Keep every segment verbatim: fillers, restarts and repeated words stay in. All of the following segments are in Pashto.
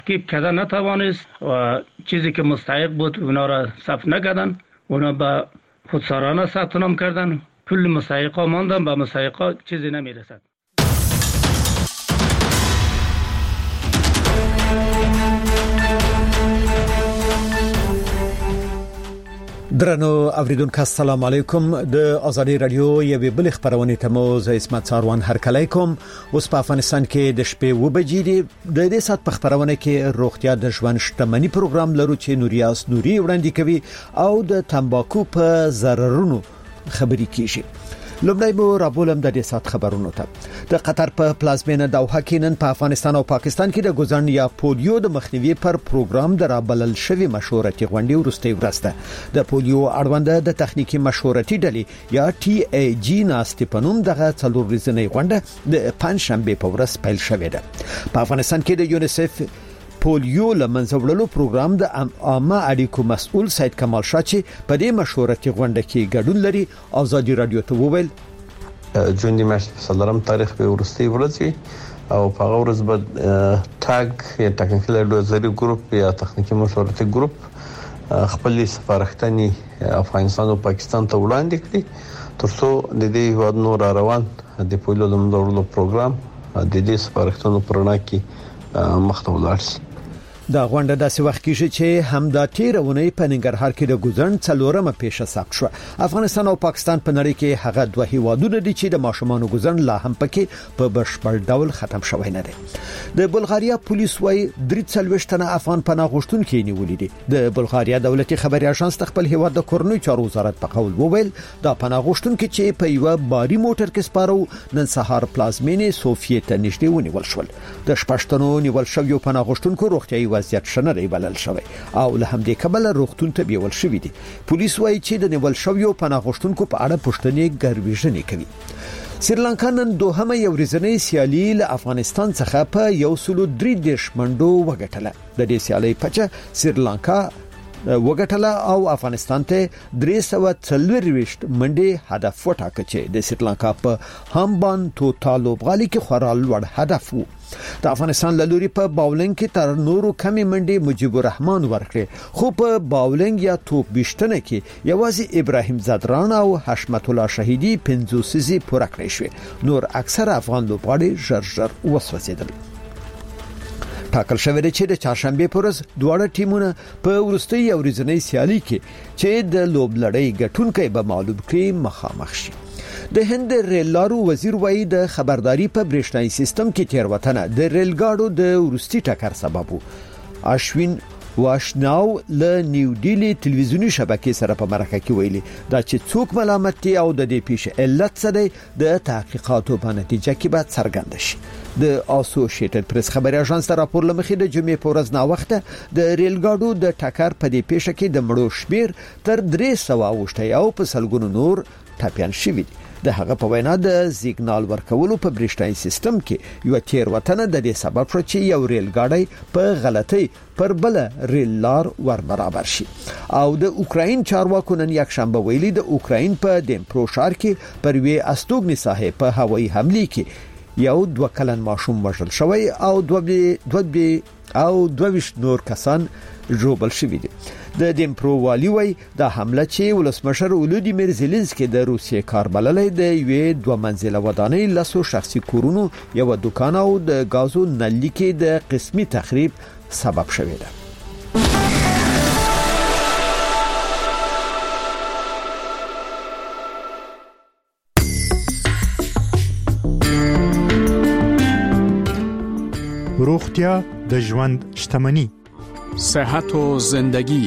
کیپ کردن نتوانست و چیزی که مستحق بود اونا را ثبت نکردن، اونا به خودسرانه ثبت نام کردن، کل مستحقا ماندن، به مستحقا چیزی نمیرسد. درنو اوریدونکو السلام علیکم. د ازادي رادیو یوه بل خبرونه ته مو زه اسمت ساروان هرکلی کوم. اوس په افغانستان کې د شپې و بجې دي. د دې سات په خبرونه کې روغتیا د ژوند شتمنۍ پروګرام لرو چې نوریاس نوري وړاندې کوي او د تمباکو په ضررونو خبري کیږي. لومړی مو رابولم د دې سات خبرونو ته. د قطر په پلازمینه دوحه کې نن په افغانستان او پاکستان کې د ګوزن یا پولیو د مخنیوي پر پروګرام د رابلل شوی مشورتي غونډې ورسته ورسته د پولیو اړوند د تخنیکی مشورتي ډلې یا ټي ای جی ناست پنوم دغه څلور ورځې غونډه د پنځشنبه په ورځ پیل شوې ده. په افغانستان کې د یونیسف پولیو لمنځه وړلو پروګرام د عامه اړیکو مسؤل سید کمال شاه چې په دې مشورتي غونډه کې ګډون لري ازادي رادیو ته وویل جون دی ماشت په صدرم تاریخ به ورستي ورځي او په هغه ورځ به ټاګ یا ټاکنیکل اډوایزري ګروپ یا تخنیکی مشورتي ګروپ خپل سفارښتنې افغانستان او پاکستان ته وړاندې کړي ترڅو د دې هیواد نور روان د پولیو لمنځه وړلو پروګرام د دې سفارښتونو پرنا کې مخته ولاړ شي. دا غونډه داسې وخت کې چې هم د تیرونې په ننګرهار کې د ګوزن څلورمه پیښه ثبت شو. افغانستان او پاکستان په نړۍ کې هغه دوه هیوادونه دي چې د ماشومان ګوزن لا هم پکې په بشپړ ډول ختم شوی نه دي. د بلغاریا پولیس وايي درې څلوېښت تنه افغان پناه غوښتونکي نیولې دي. د بلغاریا دولتي خبري اژانس خپل هیواد د کورنۍ چارو وزارت په قول وویل دا پناه غوښتونکي چې په یو باري موټر کې سپارو نن سهار پلازمینې سوفیې ته نږدې ونیول شول. د شپږتنو نیول شوی پناه غوښتونکو روغتيایي وضعیت شنه دی بلل شوی او له همدې کبله روغتون ته بیول شوی دي. پولیس وايي چې د نیول شویو پناه غوښتونکو په اړه پوښتنې ګرویژنې کوي. سریلانکا نن دوهمه یو ورځنۍ سیالي له افغانستان څخه په یو سلو درې دیش منډو وګټله. د دې سیالي پچه سریلانکا وګټله او افغانستان ته درې سوه څلوېښت منډي هدف وټاکه چې د سریلانکا په هامبان توتال لوبغالي کې خورا لوړ هدف وو. د افغانستان لوري په باولنګ کې تر نورو کمی منډي مجيب الرحمن ورکړي خو په باولنګ یا توپ بشتنه کې یوازې ابراهیم زادران او حشمت الله شهیدی پنځوسیزي پوره کړی شو. نور اکثر افغان لوبغاړي ژر ژر وسوځیدل. ټاکل شوی دی چې د چهارشنبه پر ورځ دواړه ټیمونه په ورستۍ یو ورځنۍ سیالي کې چې د لوبلړۍ ګټونکي به معلوم کړي مخامخ شي. د هند ریل لارو وزیر وایي د خبرداري په برېښنایي سیستم کې تیروتنه د ریل ګاډو د ورستي ټکر سبب وو. اشوین واشناو له نیو ډیلی ټلویزیونی شبکې سره په مرکه کې ویلي دا چې څوک ملامت دي او د دې پیښې علت څه دی د تحقیقاتو په نتیجه کې به څرګند شي. د اسوسییټډ پریس خبري اژانس د راپور لمخې د جمعې په ورځ نا وخته د ریل ګاډو د ټکر په دې پیښه کې د مړو شمیر تر درې سوه اوښتي او په سلګونو نور ټاپیان شوي دي. د هغه په وینا د سیګنال ورکولو په برېښنایي سیستم کې یو تیروتنه د دې سبب شو چې یو ریل ګاډی په غلطۍ پر بل ریل لار ور برابر شي. او د اوکراین چارواکو نن یک شنبه ویلي د اوکراین په دنپرو ښار کې پر وی استوګنی ساحه په هوایي حمله کې یو دوه کلن ماشوم وژل شوی او دوه دوه او دوه نور کسان ژوبل شوي دي. د دنپرو والی وای د حمله چې ولسمشر ولودیمیر زيلنسکي د روسیې کار بللې د یوې دوه منزله ودانۍ لاسو شخصي کورونو یو دکان او د غازو نلي کې د قسمي تخریب سبب شوی دی. روغتیا د ژوند شتمنۍ. صحت و زندگی.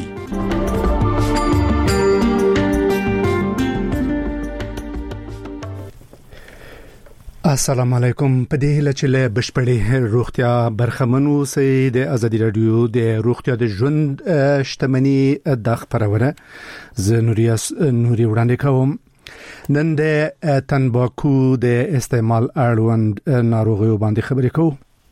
السلام علیکم. په دې هله چې له بشپړې روغتیا برخمنو سي د ازادي رادیو د روغتیا د ژوند شتمنۍ د خبرونه ز نوریاس نوري وړاندې کوم. نن د تنباکو د استعمال اړوند ناروغیو باندې خبرې کوو.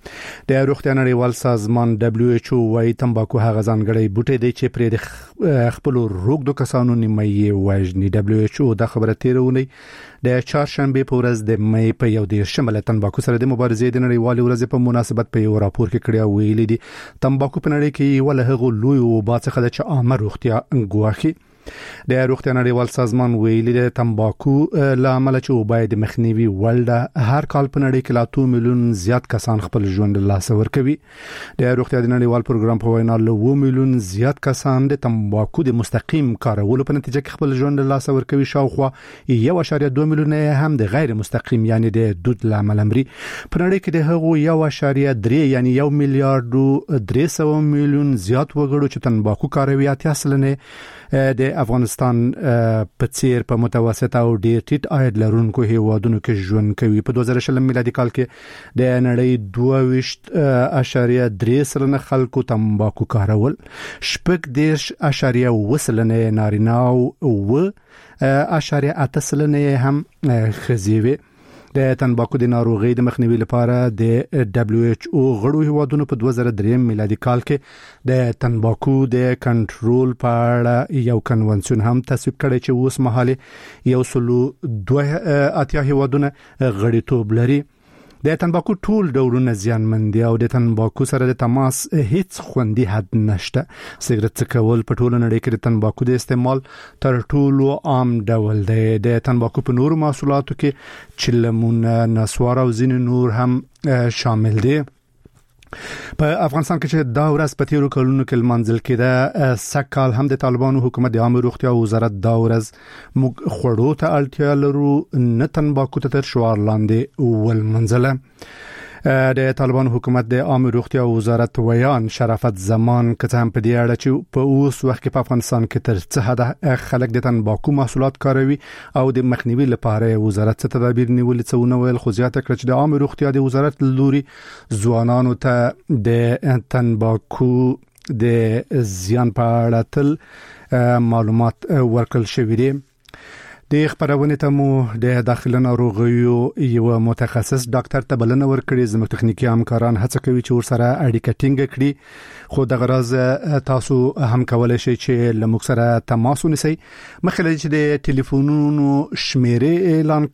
د روغتیا نړیوال سازمان دبليو ایچ او وايي تمباکو هغه ځانګړی بوټی دی چې پرې د خپل روغدو کسانو نیمه یې وژني. دبليو ایچ او د خبره تیرونی د چهارشنبه په ورځ د مې په یو د شمال تمباکو سره د مبارزې د نړیوال ورځ په مناسبت په یو راپور کې کړی ویلي دي تمباکو په نړۍ کې ول هغه لوی او باڅخه د عامه روغتیا ګواخي. د روغتیا نړیوال سازمان ویلي د تمباکو لامل چې وبای د مخنیوي ولډه هر کال په نړۍ کې لا دوه میلیون زیات کسان خپل ژوند له لاسه ورکوي. د روغتیا د نړیوال پروګرام په وینا له دوه میلیون زیات کسان د تمباکو د مستقیم کارولو په نتیجه کې خپل ژوند له لاسه ورکوي. شاوخوا یو اشاریه دوه میلیون هم د غیر مستقیم یعنی د دود لامل امري. په نړۍ کې د هغو یو اشاریه درې یعنی یو میلیارډ درې سوه میلیون زیات وګړو چې تمباکو کاروي اتیا سلنه د افغانستان په څیر په متوسط او ډیر ټیټ عاید لرونکو هیوادونو کې ژوند کوي. په دوه زره شل میلادي کال کې د نړۍ دوه ویشت اشاریه درې سلنه خلکو تمباکو کارول، شپږ دیرش اشاریه اوه سلنه نارینه او اوه اشاریه اته سلنه هم ښځې وې. د تمباکو د ناروغي د مخنیوي لپاره د دبليو ایچ او غړو هیوادونو په دوه زره درې میلادي کال کې د تمباکو د کنټرول په اړه یو کنونسیون هم تصویب کړی چې اوس مهاله یو سلو دوه اتیا هیوادونه غړیتوب لري. د تمباکو ټول ډولونه زیانمن دي او د تمباکو سره د تماس هیڅ خوندي حد نشته. سیګریټ څکول په ټول نړۍ کې د تمباکو د استعمال تر ټولو عام ډول دی. د تمباکو په نورو محصولاتو کې چلمونه، نسوار او ځینې نور هم شامل دي. په افغانستان کې چې دا ورځ په تیرو کلونو کې لمانځل کېده، سکهال هم د طالبانو حکومت د عامه روغتیا وزارت دا ورځ موږ خوړو ته اړتیا لرو نه تمباکو ته تر شعار لاندې ولمنځله. د طالبانو حکومت د عامه روغتیا وزارت ویان شرافت زمان کته هم په دې اړه چې په اوس وخت کې په افغانستان کې تر څه حد خلک د تمباکو محصولات کاروي او د مخنیوي لپاره وزارت څه تدابیر نیولې څه ونه ویل. خو زیاته کړ چې د عامه روغتیا د وزارت لوري ځوانانو ته د تمباکو د زیان په اړه تل معلومات ورکړل شوي دي. د خبرونه ته مو د داخله ناروغیو یو متخصص ډاکټر ته بلنه ورکړي. زموږ تخنیکی همکاران هڅه کوي چې ورسره اړیکه ټینګ کړي، خو د غرض تاسو هم کولای شئ چې لموږ سره تماس ونیسئ. مخکې چې د ټلیفونونو شمیرې اعلان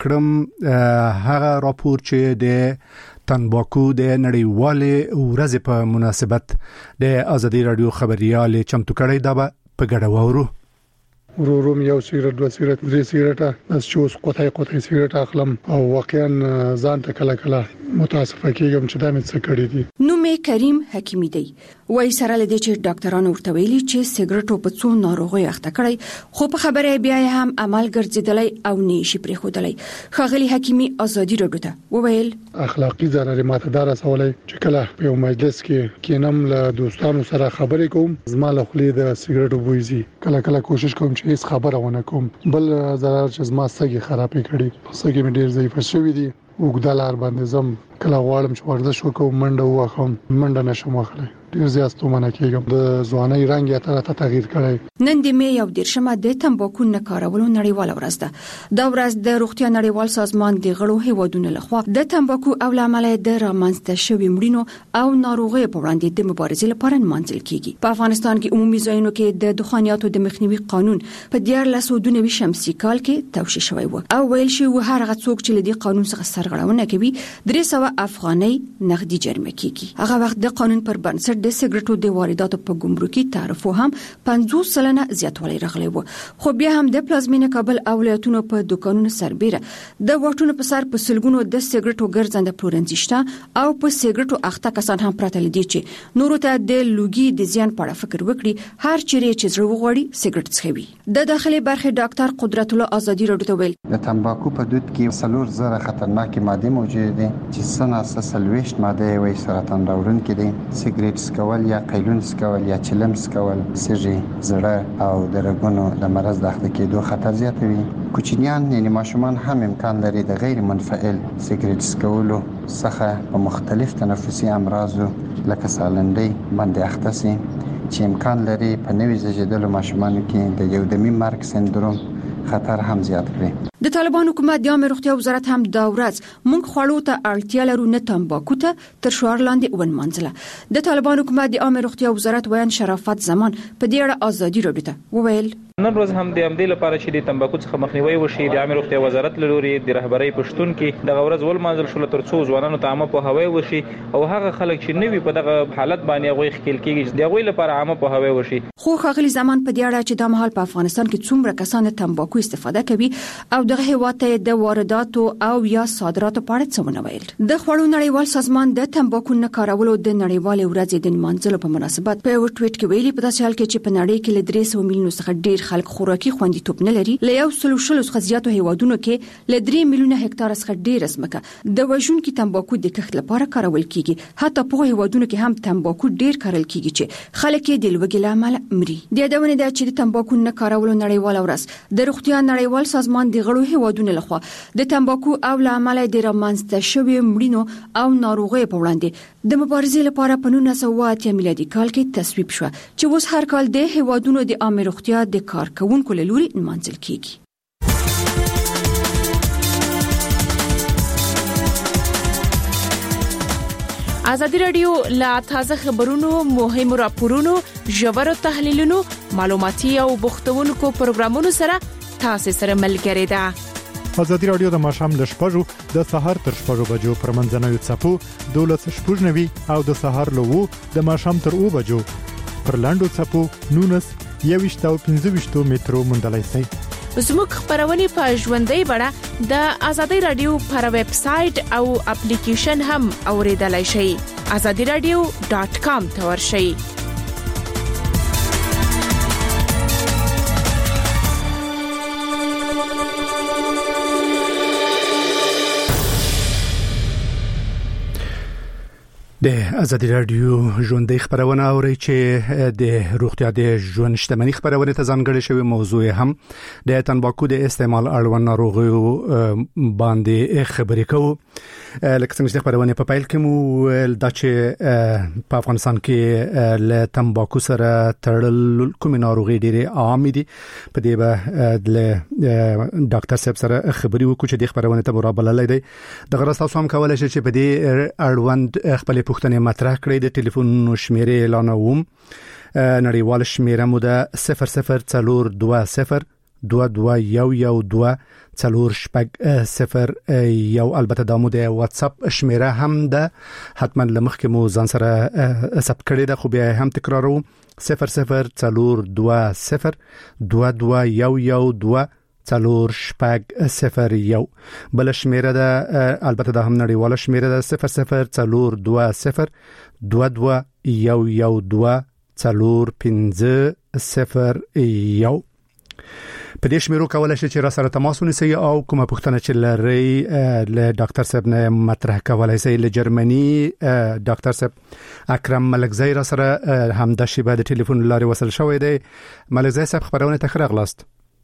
کړم، هغه راپور چې د تمباکو د نړیوالې ورځې په مناسبت د ازادي رادیو خبريال چمتو کړی دا په ګډه وورو. وروروم یو سیګریټ، دوه سیګریټ، درې سیګریټه، بس چې اوس قطعه قطعه سیګریټ اخلم او واقعا ځان ته کله کله متاسفه کېږم چې دا مې څه کړی دي. نو مې کریم حکیمی دی وای سره لدې چې ډاکټرانو ورته ویلي چې سیګریټو په څو ناروغي اخته کړی، خو په خبره بیا هم عمل ګرځیدلی او نشي پرې خودلی. خغلی حکیمی ازادي رادیو ته وویل اخلاقی ضرر ماته دار سوالای چې کله په مجلس کې کینم له دوستانو سره خبرې کوم، زما له خلې د سیګریټو بوی زی، کله کله کوشش کوم چې هیڅ خبره ونه کوم. بل ضرر چې زما سګي خرابې کړي، سګي مې ډیر ضعیف شوی دي، وګدالار باندې زم کله غواړم چې ورزش وکړم، منډه وکړم، منډه نشم وکړای، ډیر زیات ستومانه کېږم. د ځوانۍ رنګ یې تر ته تغییر کړی. نن د مې یو دیرشمه د تمباکو نه کارولو نړیواله ورځ ده. دا ورځ د روغتیا نړیوال سازمان د غړو هیوادونو لخوا د تمباکو او لامل د رامنځته شوی مړینو او ناروغي په وړاندې د مبارزې لپاره منځل کیږي. په افغانستان کې عمومي ځایونو کې د دخانیاتو د مخنیوي قانون په دیارلس او دوه شمسي کال کې توشیح شوی و او ویل شي و هر هغه څوک چې د قانون څخه سرغړونه کوي درې سوه افغانۍ نغدي جریمه کیږي. هغه وخت د قانون پر بنسټ د سیګریټو د وارداتو په ګمرکي تعرفو هم پنځوس سلنه زیاتوالی راغلی و. خو بیا هم د پلازمینه کابل او ولایتونو په دکانونو سربېره د واټونو په سر په سلګونو د سیګریټو ګرځنده پلورنځي شته او په سیګریټو اخته کسان هم پراته دي چې نورو ته د لوګي د زیان په اړه فکر وکړي، هر چیرې چې زړه وغوړي سیګریټ څښوي. د داخلي برخې ډاکټر قدرت الله ازادي رادیو ته ویل د تمباکو په دود کې څلور زره خطرناکې ماده موجود دي چې سناسه سلويشت ماده وي سرطان راوړونکې دي. سیګریټ سکول یا قیلون سکول یا چلم سکول سږي، زړه او د رګونو د مرض د اخته کېدو خطر زیاتوي. کوچنیان یعنی ماشومان هم امکان لري د غیر منفعل سیګریټ سکولو څخه په مختلف تنفسي امراضو لکه سالندۍ باندې اخته شي چې امکان لري په نوي زیږیدلو ماشومانو کې د یو دمي مرګ سندروم خطر هم زیات کړي. د طالبان حکومت د عامه روغتیا وزارت هم دا ورځ مونږ خوړو ته اړتیا لرو نه تمباکو ته تر شعار لاندې ونمانځله. د طالبان حکومت د عامه روغتیا وزارت ویان شرافت زمان په دې اړه ازادي راډیو ته وویل نن ورځ هم د امدې لپاره چې د تمباکو څخه مخنیوي وشي د عامه روغتیا وزارت لوري د رهبرۍ پښتون کې د ورځ ولمانځل شو تر څو ځوانانو ته عامه په هوای وشي او هغه خلک چې نوی په دغه حالت باندې غوي خپل کېږي د غوي لپاره عامه په هوای وشي. خو خغلی زمان په دې اړه چې د مهال په افغانستان کې څومره کسان تمباکو استفاده کوي او دغه هیواد ته د وارداتو او یا صادراتو په اړه څه ونویل. د خوړو نړیوال سازمان د تمباکو نه کارولو د نړیوال ورځې د منځلو په مناسبت په یو ټویټ کې ویلي په داسې حال کې چې په نړۍ کې ل درې سوه میلیونو څخه ډیر خلک خوراکي خوندیتوب نه لري ل یو سل شل څخه زیاتو هیوادونو کې ل درې میلیونه هکتار څخه ډیر ځمکه د وژونکو تمباکو د کښت لپاره کارول کیږي. حتی په هیوادونو کې هم تمباکو ډیر کارول کیږي چې خلک یې د لوګي لامل مري. د یادونه ده چې د تمباکو نه کارولو نړیوال ورځ د روغتیا نړیوال سازمان د غړو هیوادونو لخوا د تمباکو او لامل د رامنځته شوی مړینو او ناروغي په وړاندې د مبارزې لپاره په نولس سوه اته میلادي کال کې تصویب شو چې اوس هر کال د هیوادونو د عامه روغتیا د کارکونکو له لوري منځل کیږي. ازادي رادیو لا تازه خبرونو مهم راپورونو ژور تحلیلونو معلوماتي او بوختونکو پروګرامونو سره تاسو سره ملګری ده. ازادي رادیو د ماشام ل شپږو د سحر تر شپږو بجو پر منځنوي چپو دولس شپږنوي او د سحر له وو د ماشام تر او بجو پر لاندو چپو نونس یويشت او پنځه مترو مندلای سي. زموږ خبرونه په ژوندۍ بڼه د ازادي رادیو پر ویب سټ او اپلیکیشن هم اوریدلای شئ. azadi radio dot com ته ورشئ. د ازادي رادیو ژوندۍ خبرونه اوري چې د روغتیا د ژوند شتمنۍ خبرونه ته ځانګړې شوی موضوع هم د تنباکو د استعمال اړوند ناروغیو باندې خبرې کوو. لکه څنګه چې خبرونه په پایل کې مو د چې په افغانستان کې له تنباکو سره تړل کوم ناروغي ډېرې عام دي. په دې به د ډاکټر صاحب سره خبرې وکړو چې د خبرونه ته مرابله لیدي. د غرض تاسو هم کولای شئ چې په دې اړوند خپل پوښتنې مطرح کړئ. د ټلیفون شمیرې اعلان ووم. نړیوال شمیره مو ده صفر صفر څلور دوه صفر دوه دوه یو یو دوه څلور شپږ صفر یو. البته د مو د واتس اپ شمیره هم ده، حتما لمخکې مو ځان سره ثبت کړئ ده، خو بیا هم تکراروم صفر صفر څلور دوه صفر دوه دوه یو یو دوه څلور شپږ صفر یو. بل شمیره ده البته دا هم نړیواله شمیره ده صفر صفر څلور دوه صفر دوه دوه یو یو دوه څلور پنځه صفر یو. په دې شمیرو کولای شئ چې را سره تماس ونیسئ او کومه پوښتنه چې لرئ له ډاکټر صاحب نه مطرح کولای شئ. له جرمني ډاکټر صاحب اکرم ملکزی را سره هم د شیبه د ټلیفون لارې وصل شوی دی. ملکزی صاحب خبرونه ته ښه راغلاست.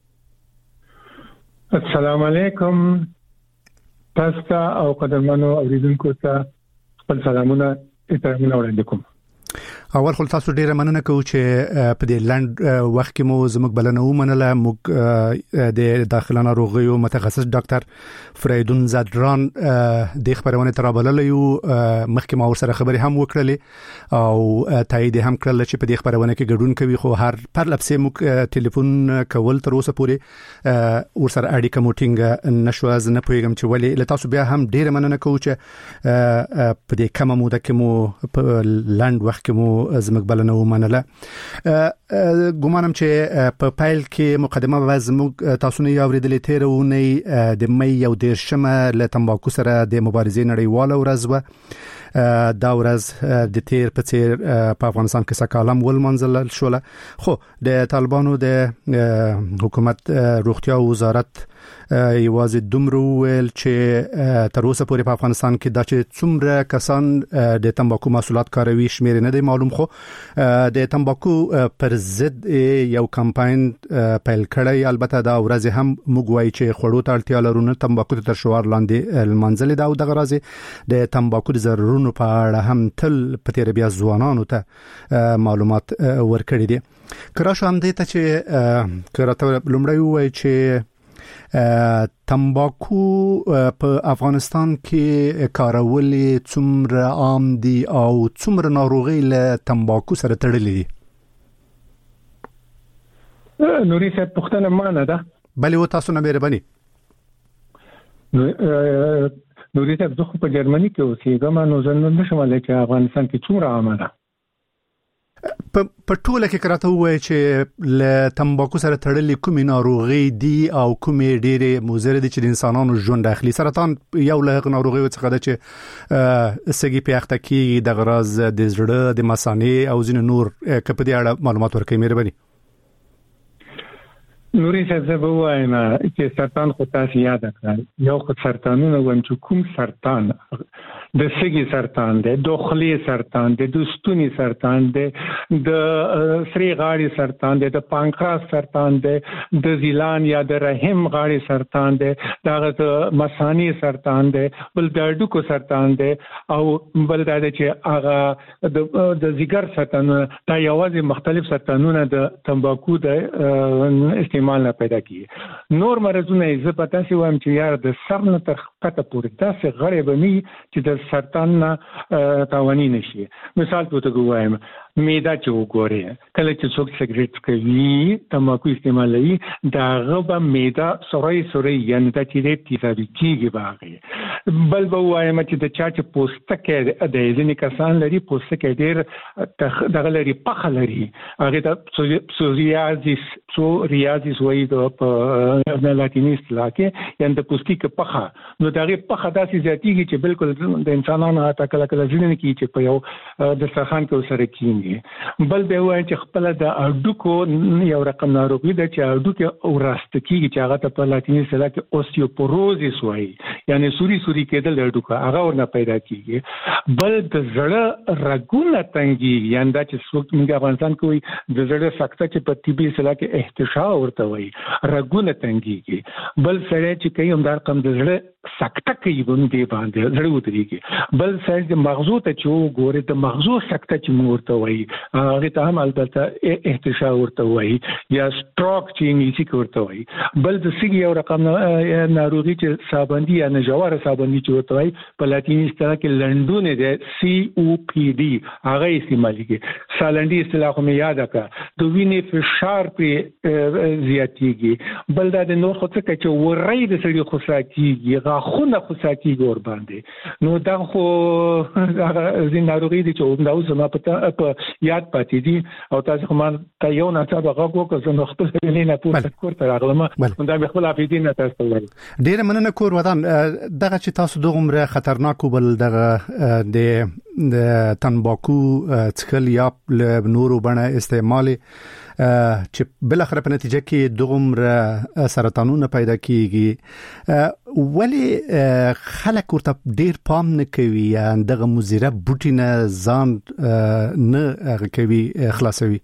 السلام علیکم تاسو ته او قدرمنو اوریدونکو ته خپل سلامونه احترامونه وړاندې کوم. اول خو تاسو ډیره مننه کوم چې په دې لاند وخت کې مو زموږ بلنه ومنله. موږ د داخله ناروغیو متخصص ډاکټر فریدون زادران د خبرونه ترابلل یو مخکې ما ورسره خبرې هم وکړلې او تایید هم کړل چې په دې خبرونه کې ګډون کوي، خو هر پر لپسې موږ ټلیفون کول تر اوسه پورې ورسره اړیکه موټینګ نشو. از نه پوهیږم چې ولې. له تاسو بیا هم ډیره مننه کوم چې په دې کومه موده کې مو په لاند وخت کې مو زموږ بلنه ومنله. ګومانم چې په پایل کې مقدمه واز موږ تاسو نه اوریدلې تیر ونی د مې یو دیرشمه له تنباکو سره د مبارزې نړیواله ورځ و. دا ورځ د تیر په تیر په افغانستان کې سکالم ولمنځل شوله، خو د طالبانو د حکومت روغتیا وزارت یوازې دومره ویل چې تر اوسه پورې په افغانستان کې دا چې څومره کسان د تنباکو محصولات کاروي شمیر نه دی معلوم، خو د تنباکو پر ضد یو کمپاین پیل کړی. البته دا ورځ هم موږ وایي چې خوړو ته اړتیا لرو نه تنباکو تر شعار لاندې المنزل دا او دغه راځي د تنباکو د ضررونو په اړه هم تل په تیر بیا ځوانانو ته معلومات ورکړي دي. کراشه هم دې ته چې کراته لومړی وایي چې تمباکو په افغانستان کې کارول څومره عام دي او څومره ناروغي له تمباکو سره تړلې دي؟ نوري صاحب پښتنه مانه ده بلې و تاسو نه مهرباني. نوري صاحب زه په جرمني کې اوسېږم نو زه نه شم ویلای چې افغانستان کې څومره عامه ده. په ټوله کې کراته وایي چې له تمباکو سره تړلې کومې ناروغي دي او کومې ډېرې مضرې دي چې د انسانانو ژوند اخلي. سرطان یو له ناروغیو څخه ده چې سږي په اخته کې د غراز د زړه د مثانې او ځینې نور که په دې اړه معلومات ورکړئ مهرباني. نوري صاحب زه به وایم چې سرطان خو تاسو یاد کړئ یو خو سرطانونه وایم چې کوم سرطان د سږي سرطان دی، د خولې سرطان دی، د ستوني سرطان دی، د سری غاړې سرطان دی، د پانکراس سرطان دی، د زیلان یا د رحم غاړې سرطان دی، دغه د مثانې سرطان دی، بل د هډوکو سرطان دی او بل دا چې هغه د د ځیګر سرطان دا یوازې مختلف سرطانونه د تمباکو د استعمال نه پیدا کیږي. نور مرزونه زه پتا سي وایم چې یار د سر نه تر کته پورې تاسو غړې بني چې د سرطان نه تاوانی نشي. مثال په توګه وایم میدا چې وګورئ کله چې څوک سیګریټ کوي تمباکو استعمالوي دا غوبه میدا سوري سوري یعنی دا چې دې تیزابي کیږي باغې. بل به وایم چې د چا چې پوستکه د ځینې کسان لري پوستکه ډېر دغه لري پخه لري هغه د پسوریازیس پسوریازیس وایي په لاتینی اصطلاح کې یعنی د پوستکه پخه نو دغه پخه داسې زیاتیږي چې بالکل د انسانانو اته کله کله ځینې کې چې په یو د سرخان کې سره کیږي. بل به وایي چې خپل د اډوکو یو رقم ناروغي ده چې اډوکو وراسته کیږي چې هغه ته په لاتینی اصطلاح کې اوستیوپوروزیس وایي یعنی سوري سوري کېدل اډوکو هغه ورنه پیدا کیږي. بل د زړه رګونه تنګي یعنی دا چې څوک موږ افغانستان کې وایي د زړه سکته چې په طبي اصطلاح کې احتشاء ورته وایي رګونه تنګيږي. بل سره چې کوي هم دا رقم د زړه سکته کوي باندې باندې زړه ودرېږي. بل سره د مغزو ته چې وګوري د مغزو سکته چې مورته وایي هغه ته هم البته احتشاء ورته وایي یا سټروک چې انګلیسي کې ورته وایي. بل د سږي یو رقم ناروغي چې سابندي یا نجواره سابندي چې ورته وایي په لاتینی اصطلاح کې لنډونه ده سی او پی ډي هغه استعماليږي. سالنډي اصطلاح هم یاد کړه د وینې فشار په زیاتیږي. بل دا د نور خو څه چې ورای د سړي خوساکیږي غاخونه خوساکیږي ور باندې نو دا خو هغه ځین ناروغي دي چې دا اوس ما په یاد پاتې دي او تاسو خو ما ته یو نه څه هغه وکړ زه نو خپل لینه پورته کور ته راغلم دا به خپل افیدین تاسو ول ډیر مننه کور ودان دغه چې تاسو دغه خطرناک بل دغه د تمباکو څخل یا نورو بڼه استعمال چې بل اخر په نتیجه کې دغه سرطانونه پیدا کیږي ولی خلک ورته ډیر پام نه کوي یا دغه مزیره بوټینه ځان نه کوي خلاصوي.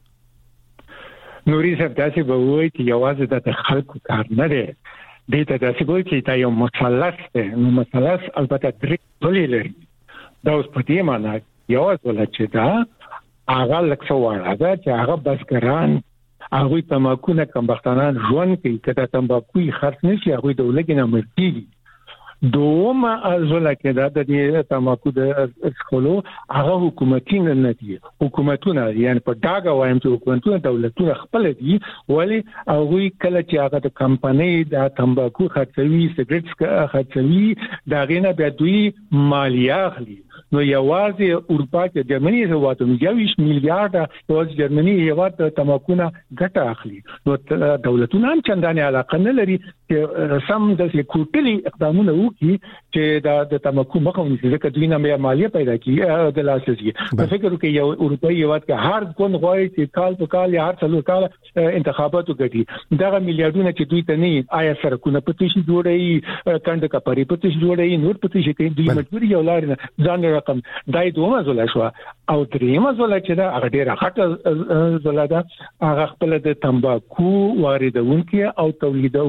نوري صاحب تاسو به وایي چې یوازې د خلکو کار نه دی دې ته تاسو وایي چې دا یو مثلث دی نو مثلث البته درې ډولې لري. دا اوس په دې معنی یوازې ولې چې دا هغه لکه وړه ده چې هغه بسکران هغه تمباکو نه کمبختانان ژوند کوي کله تمباکو خرڅ نشي هغه د ولګینه مرتي دوما ازوله کې دا د دې تمباکو د خلو هغه حکومتي نه دي حکومتونه یعنی په داګه وایم چې حکومتونه دولتونه خپل دي ولی هغه کله چې هغه د کمپنۍ د تمباکو خرڅوي سیګریټ خرڅوي دا غینه به دوی مالیه اخلي. نو یوازې اروپا کې جرمني هیواد یویش میلیارډ یوازې جرمني هیواد تمباکو نه ګټه اخلي. نو دولتونه هم چندانې علاقه نه لري چې سم د کوټلي اقدامونه وکړي چې د تمباکو مخه ونیسي ځکه دوی نه مالیه پیدا کوي د لاسرسي. په فکر کې یو اروپایي هیواد کې هر کون غواړي چې کال په کال یا هر څلور کال انتخابات وکړي دغه میلیارډونه چې دوی ته نه آیا سرکونه پته شي جوړي کند کپاري پته شي جوړي نور پته شي کوي دوی مجبوري یو لار ځان رقم دای دومره زولا شو او دریمه زولا چې دا هغه ډیره غټه زولا ده هغه خپل د تمباکو واردونکو او تولیدونکو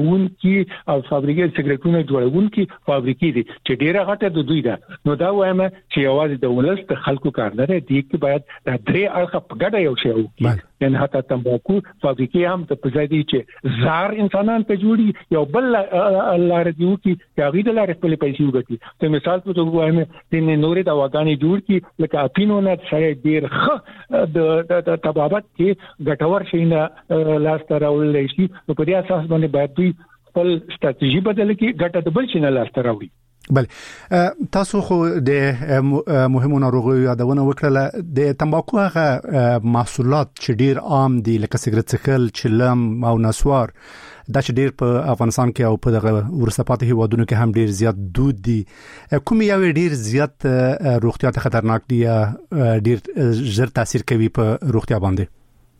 فابریکې او فابریکې سیګریټونو جوړونکي فابریکې دي چې ډیره غټه د دوی ده. نو دا وایم چې یوازې د ولست خلکو کار نه دی کې باید د درې اړخه په ګډه یو شی وکړي. یعنی حتی تمباکو فابریکې هم د پزادي چې زار انسانان ته جوړي یو بل لار دی وکړي چې هغه د لارې خپل پیسې وګټي. ته مثال په توګه وایم چې نورې د واګانی جوړ کی لکه اپینو نه سره ډیر ښه د تبابت کې ګټور شي نه لاس تر راوړل شي. نو په دې اساس باندې باید دوی خپل ستراتیژي بدل کړي ګټه د بل شي نه لاس تر راوړي. بله تاسو خو د مهمو ناروغیو یادونه وکړه. د تمباکو هغه محصولات چې ډیر عام دي لکه سیګریټ څکل، چلم او نسوار دا چې ډیر په افغانستان کې او په دغه ورسته پاتې هیوادونو کې هم ډیر زیات دود دي، کوم یو ډیر زیات روغتیا ته خطرناک دي یا ډیر ژر تاثیر کوي په روغتیا باندې؟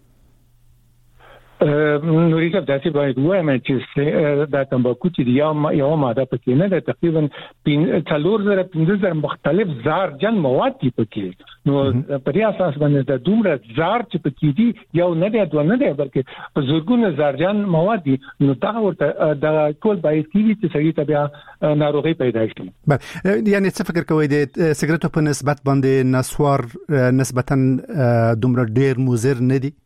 نوري صاحب داسې باید وایم چې دا تمباکو چې یو یو ماده پکې نه ده، تقریبا څلور زره پنځه زره مختلف زهرجن مواد دي پکې. نو په دې اساس باندې د دومره زهر چې پکې دي یو نه دی دوه نه دی بلکې په زرګونه زهرجن مواد دي. نو دا ورته د ټول باید کیږي چې سړي ته بیا ناروغي پیدا شي. بله یعنی څه فکر کوئ د سیګریټو په نسبت باندې نسوار نسبتا دومره ډیر مضر نه دي؟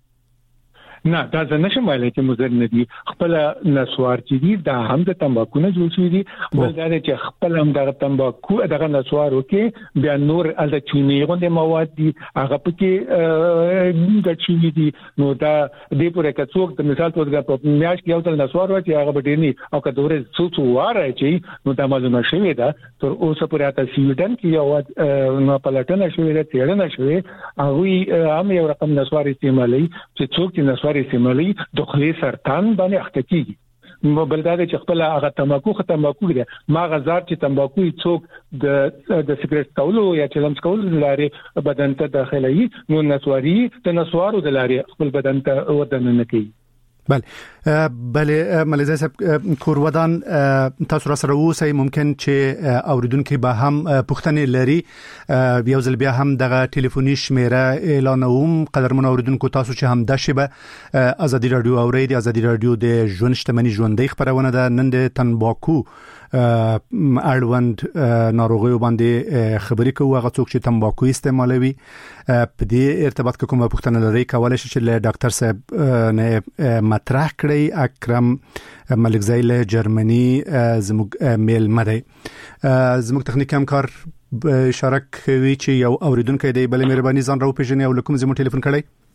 نه دا ځنه نشم ویلای چې مضر نه دي. خپل نسوار چې دي دا هم د تمباکو نه جوړ شوی دي، بل دا چې خپل هم د تمباکو دغه نسوار وکي بیا نور ال د چینی غوندې مواد دي هغه پکې ګټ شوی دي. نو دا د پوره کڅوک د مثال په توګه په میاش کې یو تل نسوار وچی هغه بډینی او کډوره څو واره چې نو دا معلومه شوی دا تر اوسه پورې تاسو سویډن کې یو نو پلاتنه شوی دا تیرنه شوی هغه هم یو رقم نسوار استعمالي چې څوک چې نسوار استعمالي د خلې سرطان باندې اخته کیږي. نو بل دا چې خپل هغه تمباکو ختمباکو دی ما غزار چې تمباکو څوک د د سیګریټ کولو یا چلم کولو لاري بدن ته داخلي نو نسواري د نسوارو د لاري خپل بدن ته ودن نه کوي. بله بله مليزه صاحب کور ودان تاسو را سره اوسئ ممکن چې اوریدونکو به هم پوښتنې لري یو ځل بیا هم دغه ټلیفوني شمیره اعلانوم قدرمن اوریدونکو تاسو چې هم د شبه ازادي رادیو اوریدي ازادي رادیو د ژوند شتمنۍ ژوندۍ خبرونه ده نن د تنباکو اړوند ناروغیو باندې خبرې کوو هغه څوک چې تمباکو استعمالوي په دې ارتباط کې کومه پوښتنه لري کولای شي چې له ډاکټر صاحب نه مطرح کړئ. اکرم ملکزی له جرمني زموږ میل مده زموږ تخنیک همکار اشاره کوي چې یو اوریدونکو دی بل مهرباني ځان راو پیژنې او لکم زموږ ټلیفون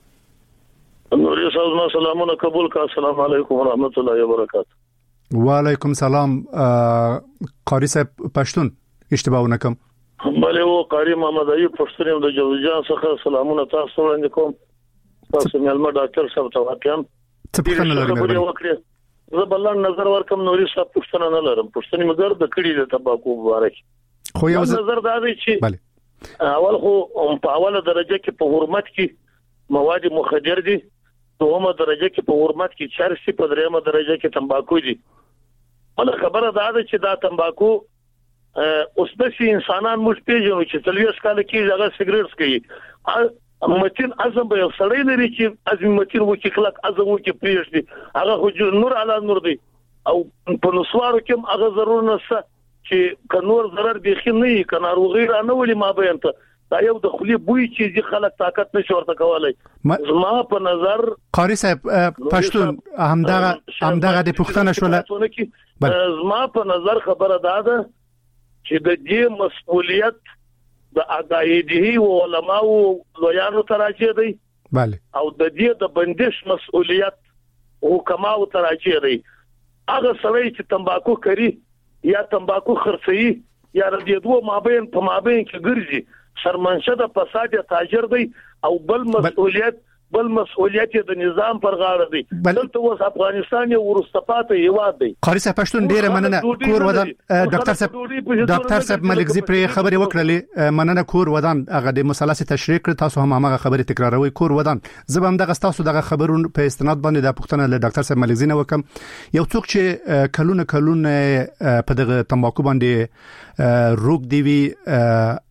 کړئ. نوري صاحب سلامونه قبول کا. السلام علیکم ورحمت الله وبرکاته. وعلیکم سلام. قاری صاحب پښتون اشتباه نکم؟ بله و قاری محمد ایوب پښتون د جوزجان څخه سلامونه تاسو وړاندې کوم. تاسو مېلمه ډاکټر صاحب ته وایم څه پوښتنه لرئ؟ زه بلان نظر ورکم. نوري صاحب پښتنه نه لرم. پښتني مګر د کړي د تباکو مبارک خو یو نظر دا دی چې بله اول خو په اوله درجه کې په حرمت کې مواد مخدر دي، دومره درجه کې په حرمت کې چرسي، په دریمه درجه کې تمباکو دي. ول خبره دا ده چې دا تمباکو اوس د انسانان مش پیژنو چې تلويس کال کې هغه سیګریټ کوي متین اعظم به سړی لري چې اعظم متین وکي خلک اعظم وکي پیژدي هغه خو نور علی نور دی او په نسوارو کې هغه ضرور نشته چې کنور ضرر بيخي نه کنه روغي را نه ولي ما بیان ته دا یو د خلی بوی چې ځي خلک طاقت نشي ورته کولای. زما په نظر قاری صاحب پښتون همدغه همدغه د پښتنه شوله زما په نظر خبره ده چې د دې مسؤلیت د عقایدي او علماو لویانو تراجه دی. bale او د دې د بندش مسؤلیت حکماو تراجه دی. هغه سړی چې تمباکو کوي یا تمباکو خرڅي یا د دې دوه مابین په مابین کې ګرځي سرمنشه د فساد تاجر دی او بل مسؤلیت بل مسؤلیت د نظام پر غاړه دی. دلته اوس افغانستان یو ورستپاته هیواد دی. قاری صاحب پښتون ډیره مننه کور ودان ډاکټر صاحب ډاکټر صاحب ملکزی پر خبرې وکړلې مننه کور ودان هغه د مثلث تشریح کړ تاسو هم هغه خبرې تکراروي کور ودان زبم دغه تاسو دغه خبرونه په استناد باندې د پښتنه له ډاکټر صاحب ملکزی نه وکم یو څوک چې کلونه کلونه په دغه تمباکو باندې روغ دی وی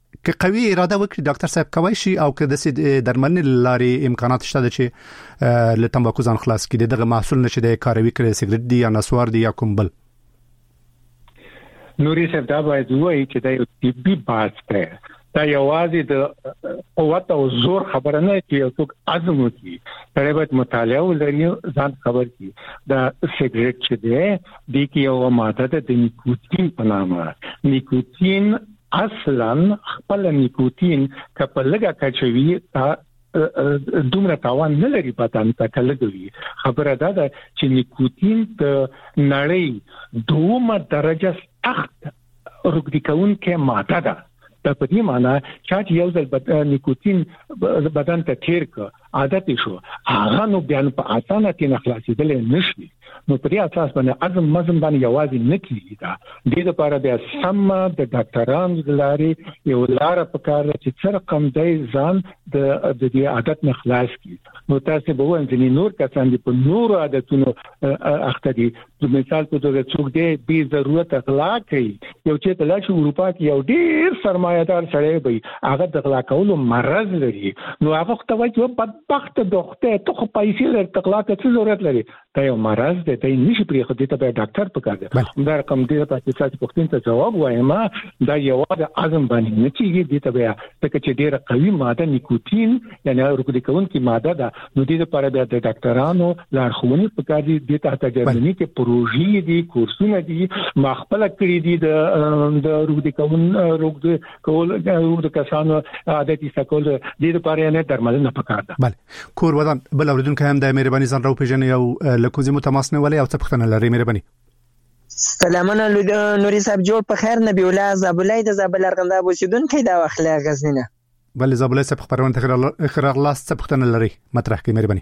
که قوي اراده وکړي ډاکټر صاحب کوي شي او که د درملنې لارې امکانات شته چې له تمباکو ځان خلاص کړي دغه محصول نشي د کاروي کړي سیګریټ دی یا نسوار دی یا کوم بل نوري صاحب دا باید وایي چې دا یو طبي بحث دی دا یوازې د قوت او زور خبره نه چې یو څوک عزم وکړي سره باید مطالعه ولري ځان خبر کړي دا سیګریټ چې دی د کې یو ماده ده د نیکوتین په نامه نیکوتین اصلا خپل نیکوتین کله لګه کچوي تا دومره تاوان نه لري پاتان ته کلګوي خبره ده چې نیکوتین د نړۍ دومره درجه سخت روګدیکون کې ماده ده د په دې معنی چې یو ځل نیکوتین بدن ته تیر ک عادت شو هغه نو بیا په اسانه کې نه خلاصېدل نشي نو په دې اساس باندې عزم مزم باندې یوازې نه کیږي دا د دې لپاره بیا سم د ډاکټرانو د لارې یو لار په کار چې څر کم دی ځان د دې عادت نه خلاص کړي نو تاسو به وایئ چې نور کسان دي په نور عادتونو اخته دي د مثال په توګه څوک دی به ضرورت اغلا کوي یو چې په لاشي اروپا کې یو ډیر سرمایه‌دار سړی وي هغه د اغلا کولو مرز لري نو هغه ته وایي چې بدبخت دوخته ته خو پیسې لري تغلا ته ضرورت لري دا یو مرز دی ته نشي پرې خو دې ته به ډاکټر پکار دی دا رقم دې په تاسو پوښتنه ته جواب وایم دا یو د اعظم باندې نه کیږي دې ته بیا ته چې ډیره قوي ماده نیکوتین یعنی روګدیکون کی ماده ده نو دې لپاره بیا د ډاکټرانو لارښوونې پکار دي دې ته ته جرمني کې پروژې دي کورسونه دي مخبل کړی دي د د روګدیکون روګد کول د کسانو عادتي سکول دې لپاره نه درملنه پکار ده بله کور ودان بل اوریدونکو هم د مهرباني ځان راو پیژنې او لکوزي متماس نه ولې او څه پختنه لري مهرباني سلامونه نوري صاحب جوړ په خیر نبی الله زابلای د زابل ارغنده بوسیدونکو دا واخله غزنینه بل زابلای صاحب خبرونه خیر الله څه پختنه لري مطرح کې مهرباني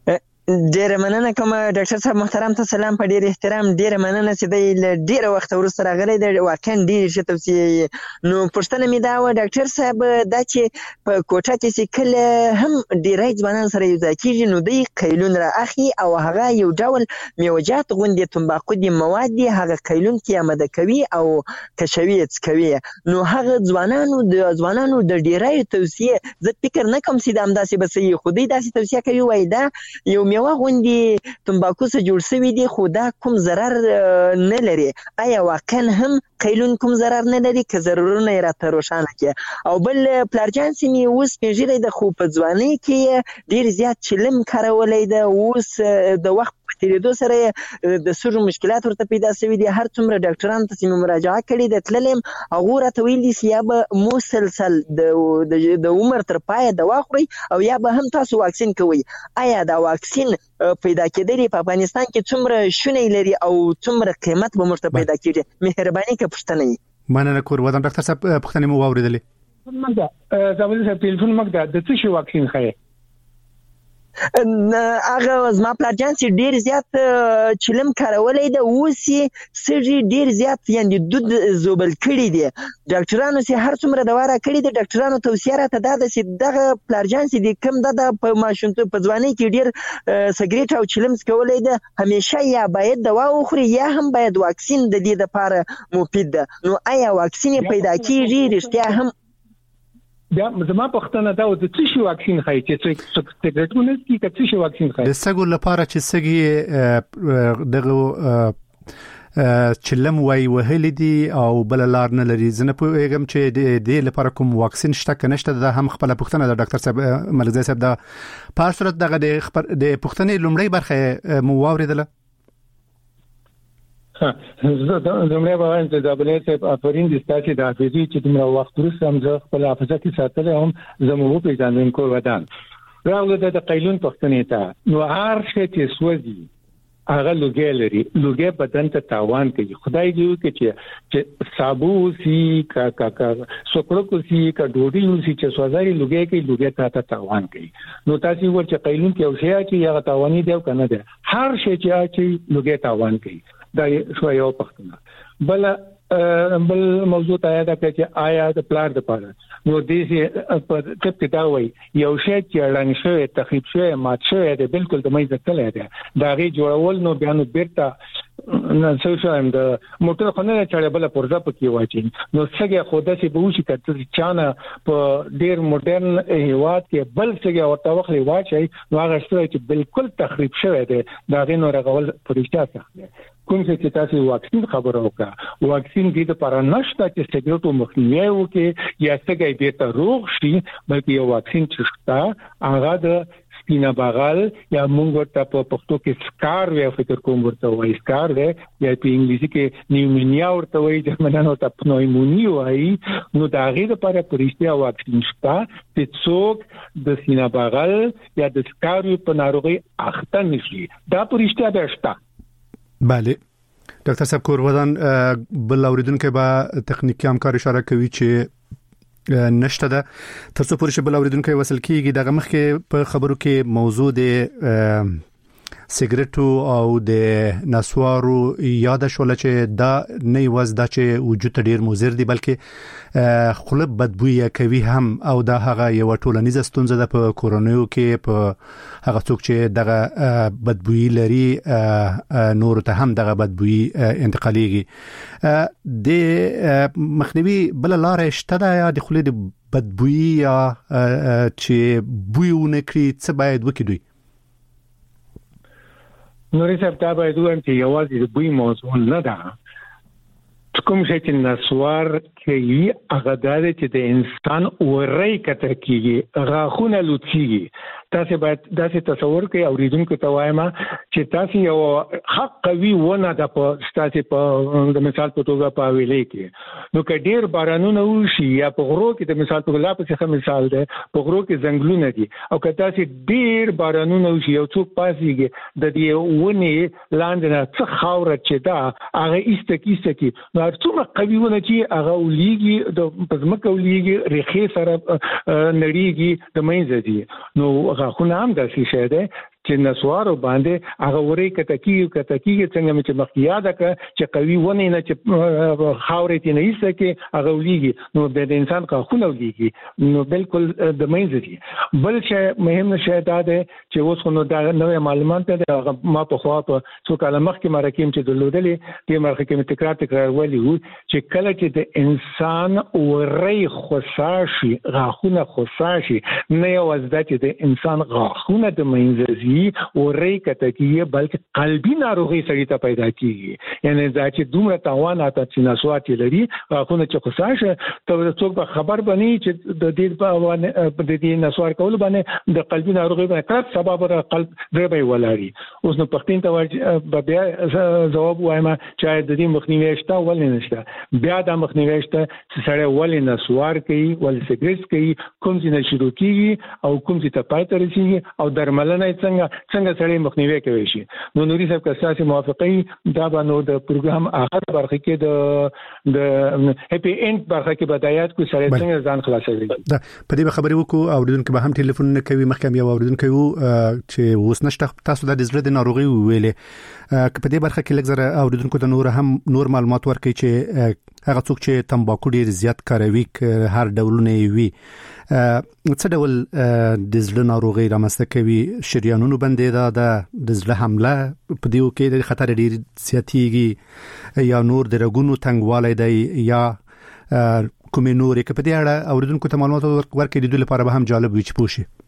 ډیر مننه کوم ډاکټر صاحب محترم ته سلام په ډیر احترام ډیر مننه چې د ډیر وخت ورسره راغلی د واقعا ډیر ښه توصیه نو پښتنه می دا و ډاکټر صاحب دا چې په کوټه کې چې کله هم ډیرای ځوانان سره یو ځای کیږي نو دوی قیلون را اخی او هغه یو ډول میوجات غوندې تمباکو دي مواد دي هغه قیلون کې آماده کوي او کشوي کوي نو هغه ځوانانو د ځوانانو د ډیرای توصیه زه فکر نه کوم چې د امداسي بسې خو دې داسې توصیه کوي وای دا یو میوه غوندې تمباکو سره جوړ شوی دی خو دا کوم ضرر نه لري آیا واقعا هم قیلون کوم ضرر نه لري که ضررونه یې راته روښانه کړي او بل پلارجان سیمې اوس پېژیری د خو په ځوانۍ کې ډېر زیات چلم کارولی ده اوس د وخت په تېرېدو سره د سږو مشکلات ورته پیدا شوي دي هر څومره ډاکټرانو ته مې مراجعه کړې ده تللی یم هغو راته ویل دي چې یا به مسلسل د عمر تر پایه دوا خورئ او یا به هم تاسو واکسین کوئ آیا دا واکسین پیدا کېدلی په افغانستان کې څومره شونی لري او څومره قیمت به موږ ته پیدا کېږي مهرباني که پوښتنه یې مننه کور ودان ډاکټر صاحب پوښتنې مو واورېدلې مګدا زابل صاحب ټلیفون مګدا د څه شي واکسین خای هغه زما پلارجان چې ډیر زیات چلم کارولای د اوسي سړي ډیر زیات یعنی دود زوبل کړی دي ډاکټرانو چې هر څومره دوا را کړی دي ډاکټرانو توصیه راته دا ده چې دغه پلارجان چې د کم د په ماشومتوب په ځوانۍ کې ډیر سګریټ او چلم کولای دي همیشه یا باید دوا وخوري یا هم باید واکسین د دې لپاره مفید ده نو آیا واکسین پیدا کیږي رښتیا هم بیا زما پښتنه دا د څه شي واکسین خای چې څه سګریټونه کی څه شي واکسین خای د سګو لپاره چې سګي دغه چلم وای وهل دي او بل لار نه لري زنه پوهیږم چې د دې لپاره کوم واکسین شته کنه شته د هم خپل پښتنه د ډاکټر صاحب ملګری صاحب د په صورت دغه د پښتنې لومړی برخه مو واوریدله زه د زموږ په وخت د زابلې ته افرین د ستاسو د حافظي چې دومره وخت وروسته هم زه خپل حافظه کې ساتل هم زموږ په ځانګړي کور ودان راغله د قیلون پښتنې ته نو هر شي چې سوځي هغه لوګي لري لوګي بدن ته تاوان کوي خدای دې چې چې صابو سي کا کا کا سوکړو سي کا ډوډۍ سي چې سوځاري لوګي کوي لوګي ته تاوان کوي نو تاسو ور چې قیلون کې او شي چې هغه تاواني دی او کنه دی هر شي چې لوګي تاوان کوي دا شو یو پښتنه بل بل موضوع ته دا چې آیا د پلان لپاره نو دې په کته دا وای یو شی چې لنګ شوی تخریب شوی مات شوی دی بالکل د مې ځکل دی دا غي جوړول نو بیان بیرته نه څه شایم د موټر خونه چاړه بل پرځه پکې واچي نو څنګه خوده سي به وشي کته چانه په ډیر موډرن هیواد کې بل څنګه ورته وخلي واچي نو هغه څه چې بالکل تخریب شوی دی دا غینو رغول پرېشته سخت کوم چې تاسو واکسین خبره وکړه واکسین دې لپاره نشته چې سګریټو مخنیوي وکړي یا څنګه به ته روغ شي بلکې یو واکسین چې شته هغه د سپینا بغل یا مونږ ته په پښتو کې سکار وی فکر کوم ورته وایي سکار دی یا په انګلیسي کې نیومونیا ورته وایي جرمنانو ته پنومونی وایي نو دا غي لپاره پرېشتیا واکسین شته چې څوک د سپینا بغل یا د سکار په ناروغي اخته نشي دا پرېشتیا ده شته. بله ډاکټر صاحب کورودان بل اوریدونکو به تخنیکی همکار اشاره کوي چې نشته ده ترڅو پورې بل اوریدونکو وصل کیږي دغه مخکې په خبرو کې موضوع د سیګریټو او د نسوارو یاد شول چې دا نه یوز د چې وجود ډیر مضر دي بلکې خلب بدبوئی کوي هم او دا هغه یو ټولنیزه ستونزه ده په کورونو کې په هغه څوک چې دغه بدبوئی لري نور ته هم دغه بدبوئی انتقاليږي د مخنیوي بل لار شته دا یا د خلید بدبوئی یا چې بویونه کړی څه باید وکړي نو ریسپ دا باید ویم چې یوازې د بوی موضوع نه ده کوم شي چې نسوار کوي هغه دا چې د انسان اوري کته کیږي غاخونه لوڅيږي تاسو باید داسې تصور کوئ اوریدونکو ته وایم چې تاسو یو حق قوي ونه د په تاسو په د مثال په توګه په ویلې کې نو که ډیر بارانونه وشي یا په غرو کې د مثال په توګه لا په څه مثال ده په غرو کې ځنګلونه دي او که تاسو ډیر بارانونه وشي یو څوک پاسيږي د دې ونی لاندې نه څه خاور چې دا هغه ایستکی کی نو څومره قوي ونه چې هغه ولېږي د پزمکه ولېږي ریخي سره نړیږي د مینځ دي نو غاخونه هم د شي شه ده چې نسوارو باندې هغه ورې کتکی کتکی څنګه چې مخیاده ک چې قوي ونه نه چې خاورې تی نه ایسته هغه ولېږي نو د انسان غاخونه ولېږي نو بالکل د مینځ دي بل شی مهم شی دا ده چې اوس نو دا نوې معلومات ده ما په خوا په څو کاله مخکې مرکم چې دلودلې د مرکه کې تکرار تکرار ولي وو چې کله چې د انسان ورې خصاشي غاخونه خصاشي نه یو ځکه چې د انسان غاخونه د مینځ اوري کته کیږي بلکې قلبي ناروغي سړی ته پیدا کیږي یعنی دا چې دومره تاوان اته چې نسوات لري غاخونه چې خصاشه ته څوک به خبر بني چې د دې په د دې نسوار کول باندې د قلبي ناروغي باندې کار سبب را قلب دربې ولاري اوس نو پښتين ته بیا جواب وایم چې د دې مخنیوي شته ولې نشته بیا د مخنیوي شته چې سړی ولې نسوار کوي ولې سګریټ کوي کوم چې نه شروع کیږي او کوم چې ته پاتې رسیږي او درملنه څنګه څنګه سړی مخنیوي کوي شي نو نوري صاحب که تاسو موافقي دا به نو د پروګرام اخر برخه کې د د هپی اند برخه کې بدايات کو سره څنګه ځان خلاصوي دا په دې خبرې وکړو اوریدونکو به هم ټلیفون نه کوي مخکې یو اوریدونکو چې اوس نشته تاسو د زړه د ناروغي ویلې په دې برخه کې لږ اوریدونکو د نور هم نور معلومات ورکړي چې هغه څوک چې تمباکو ډیر زیات کاروي هر ډولونه وي څه ډول د زړه ناروغي رامنځته کوي شریانونو باندې دا د زړه حمله په دیو کې د خطر ډیر زیاتېږي یا نور د رګونو تنګوالی دی یا کومې نورې که په دې اړه اوریدونکو ته معلومات ورکړي د دوی لپاره به هم جالب وي چې پوه شي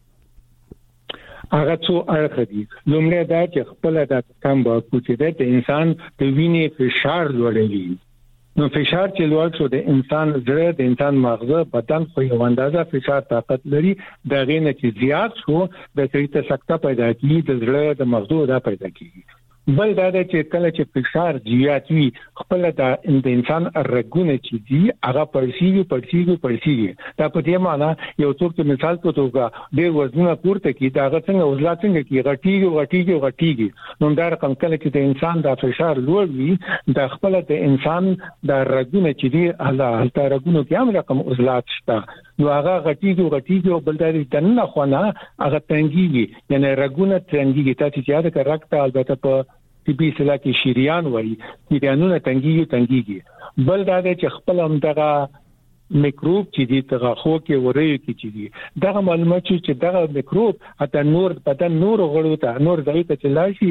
هغه څو اړخ دي لومړی دا چې خپل د تمباکو چې د انسان د وینې فشار لوړوي نو فشار چې لوړ شو د انسان زړه د انسان مغز بدن خو یو اندازه فشار طاقت لري دا غینه چې زیات شو د سړي ته سکته پیدا کیږي د زړه د مغزو دا پیدا کیږي بل دا چې کله چې فشار زیات وي خپل د انسان رګونه چې دي هغه پړسیږي پړسیږي پړسیږي دا په دې معنی یو څوک چې مثال په توګه ډېر وزنونه پورته کوي دا څنګه وزلا څنګه کوي غټیږي غټیږي غټیږي نو دا رقم کله چې د انسان د فشار لوړ وي د خپل د انسان د رګونه چې دي الله تعالی رګونو کې هم رقم وزلات شته نو هغه غټیږي غټیږي او بل دا دنه خونه هغه تنګيږي یعنی رګونه تنګيږي تاسو چې یاد کړئ راکته البته په طبي اصطلاح کې شریان وایي شریانونه تنګيږي تنګيږي بل دا چې خپل هم دغه میکروب چې دي تغه خو کې ورې کې چې دي دغه معلومات چې دغه میکروب حتی نور بدن نور غړو ته نور ځای ته چلای شي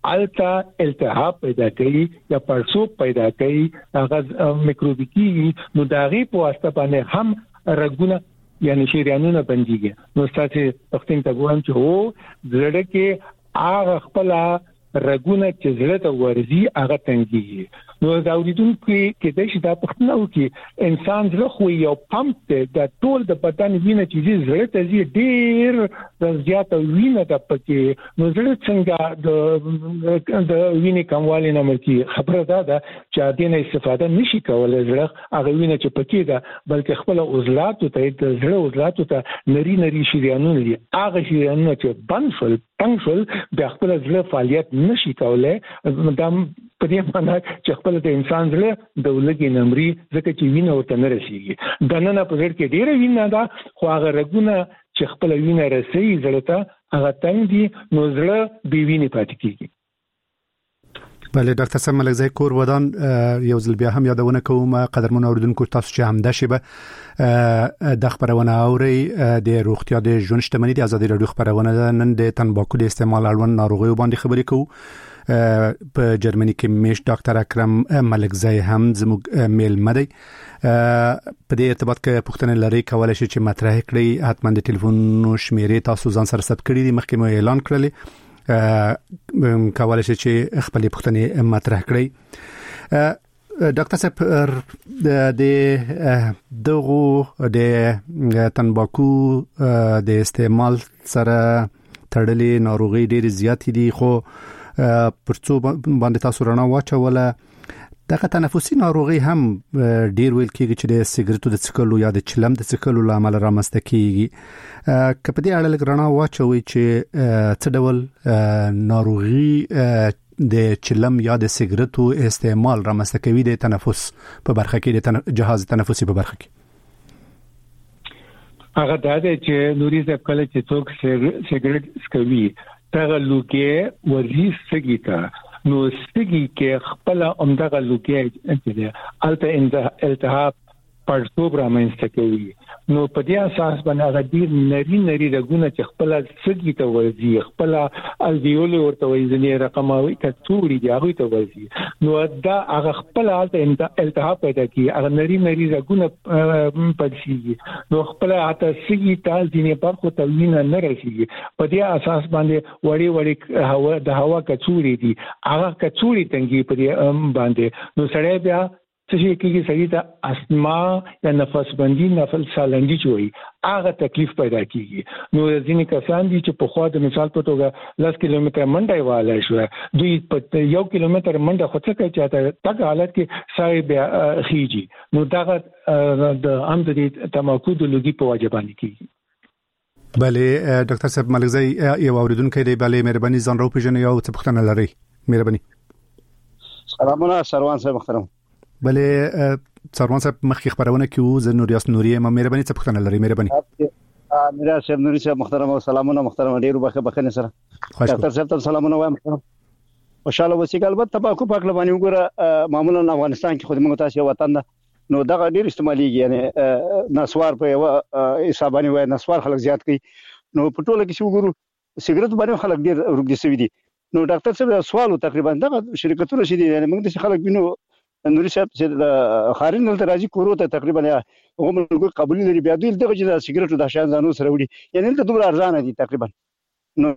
التا التهاب پیدا کوي یا پړسوب پیدا کوي هغه میکروبیکی نو داغي په واسطه باندې هم رګونه یعنی شریانونه بنديږي نو ستاسو پښتون ته وایم چې هو زړه کې هغه خپل رګونه چې زړه ته ورزي هغه تنګي نو دا اوریدونکو کې د شي دا پښتنو کې انسان زړه خو یو پمپ د ټول د بدن وینه چې زړه ته زی ډیر د زیاته وینه د پکې نو زړه څنګه د د وینې کموالی نه مرتي خبره ده چې د نه استفاده نشي کولای زړه هغه وینه چې پکې ده بلکې خپل عضلات ته د زړه عضلات ته نری نری شریانونه دي هغه شریانونه چې بند شول تنګ شول بیا خپل زړه فعالیت نشي کولای مدام په دې معنی چې خپل د انسان زړه د ولګي نمرې ځکه چې وینه ورته نه رسیږي د نن په ځړ کې ډیره وینه ده خو هغه رګونه چې خپل وینه رسي زړه ته هغه تنګ دي نو زړه بي ویني پاتې کیږي. بله ډاکټر سم ملکزی کور ودان یو ځل بیا هم یادونه کوم قدرمن اوریدونکو تاسو چې هم د شیبه د خبرونه اوري د روغتیا د ژوند شتمنۍ د ازادي رادیو خبرونه نن د تنباکو د استعمال اړوند ناروغیو باندې خبرې کوو. په جرمني کې میش ډاکټر اکرم ملکزی هم زموږ میل مدي په دې ارتباط کې پوښتنه لري کولای شي چې مطرح کړئ حتما د ټلیفون شمیرې تاسو ځان سره ثبت کړئ د مخکې مو اعلان کړل کولای شي چې خپل پوښتنه مطرح کړئ. ډاکټر صاحب د دغه د تنباکو د استعمال سره تړلې ناروغي ډېر زیات دي خو پرڅو باندې تاسو رڼا واچوله دغه تنفسي ناروغي هم ډیر ویل کېږي چې د سیګریټو د څکلو یا د چلم د څکلو لامل رامنځته کېږي که په دې اړه لږ رڼا واچوي چې څه ډول ناروغي د چلم یا د سیګریټو استعمال رامنځته کوي د تنفس په برخه کې د جهاز تنفسي په برخه کې. هغه دا دی چې نوري زه کله چې څوک سیګریټ سکوي دغه لوګي ورزي سګي تا نو سګي کې خپل عمدغه لوګي چې الته التهاب پړسوب رامنځته کوي نو په دې اساس باندې هغه ډیر نری نری رګونه چې خپل سګي ته ورزي خپل الویول ورته وایي رقموي کڅوري دی هغه ته ورزي نو دا هغه خپل الته التهاب پیدا کوي هغه نری نری رګونه پدشي نو خپل اته سګي ته ځینې برخو ته وینه نه رسیږي په دې اساس باندې وړي وړي هوا د هوا کڅوري دي هغه کڅوري تنګي په دې باندې نو سړی بیا څه کېږي سړی ته استما یا نفس بندي نفس سالندي چوي هغه تکلیف پیدا کیږي نو ځینې کسان دي چې په خوا د مثال په توګه لس کیلومتر منډه والای شو دوی په یو کیلومتر منډه خو څه کوي چې تک حالت کې سای بیا خيږي نو دا د عام د تماکو د لوګي په واجبانی کیږي. بله ډاکټر صاحب ملکزی یو اوریدونکو دی بله مهرباني ځان راو پیژنئ او څه پوښتنه لري مهرباني. سلامونه سروان صاحب محترم. بله سروان صاحب مخکې خبرونه کیو ز نوریاس نوري ما مهرباني څه پوښتنه لري مهرباني. میرا صاحب نوري صاحب محترم او سلامونه محترم ډیرو بخښه بخنه سره ډاکټر صاحب ته سلامونه وایم خوشاله اوسئ البته تباکو پاک لبانی وګوره معمولا افغانستان کې خود موږ تاسو وطن ده نو دا ډیر استعماليږي یعنی نسوار په یو حسابانی وای نسوار خلک زیات کوي نو په ټوله کې وګورو سیګریټ باندې خلک ډیر روږدي سوي دي نو ډاکټر صاحب سوال تقریبا دا شرکتونه شې دي یعنی موږ د خلک وینو نوري صاحب چې خارین دلته راځي کورو ته تقریبا هغه موږ قبول لري بیا دوی دغه چې سیګریټو د شان ځانو سره وړي یعنی ته دومره ارزانه دي تقریبا نو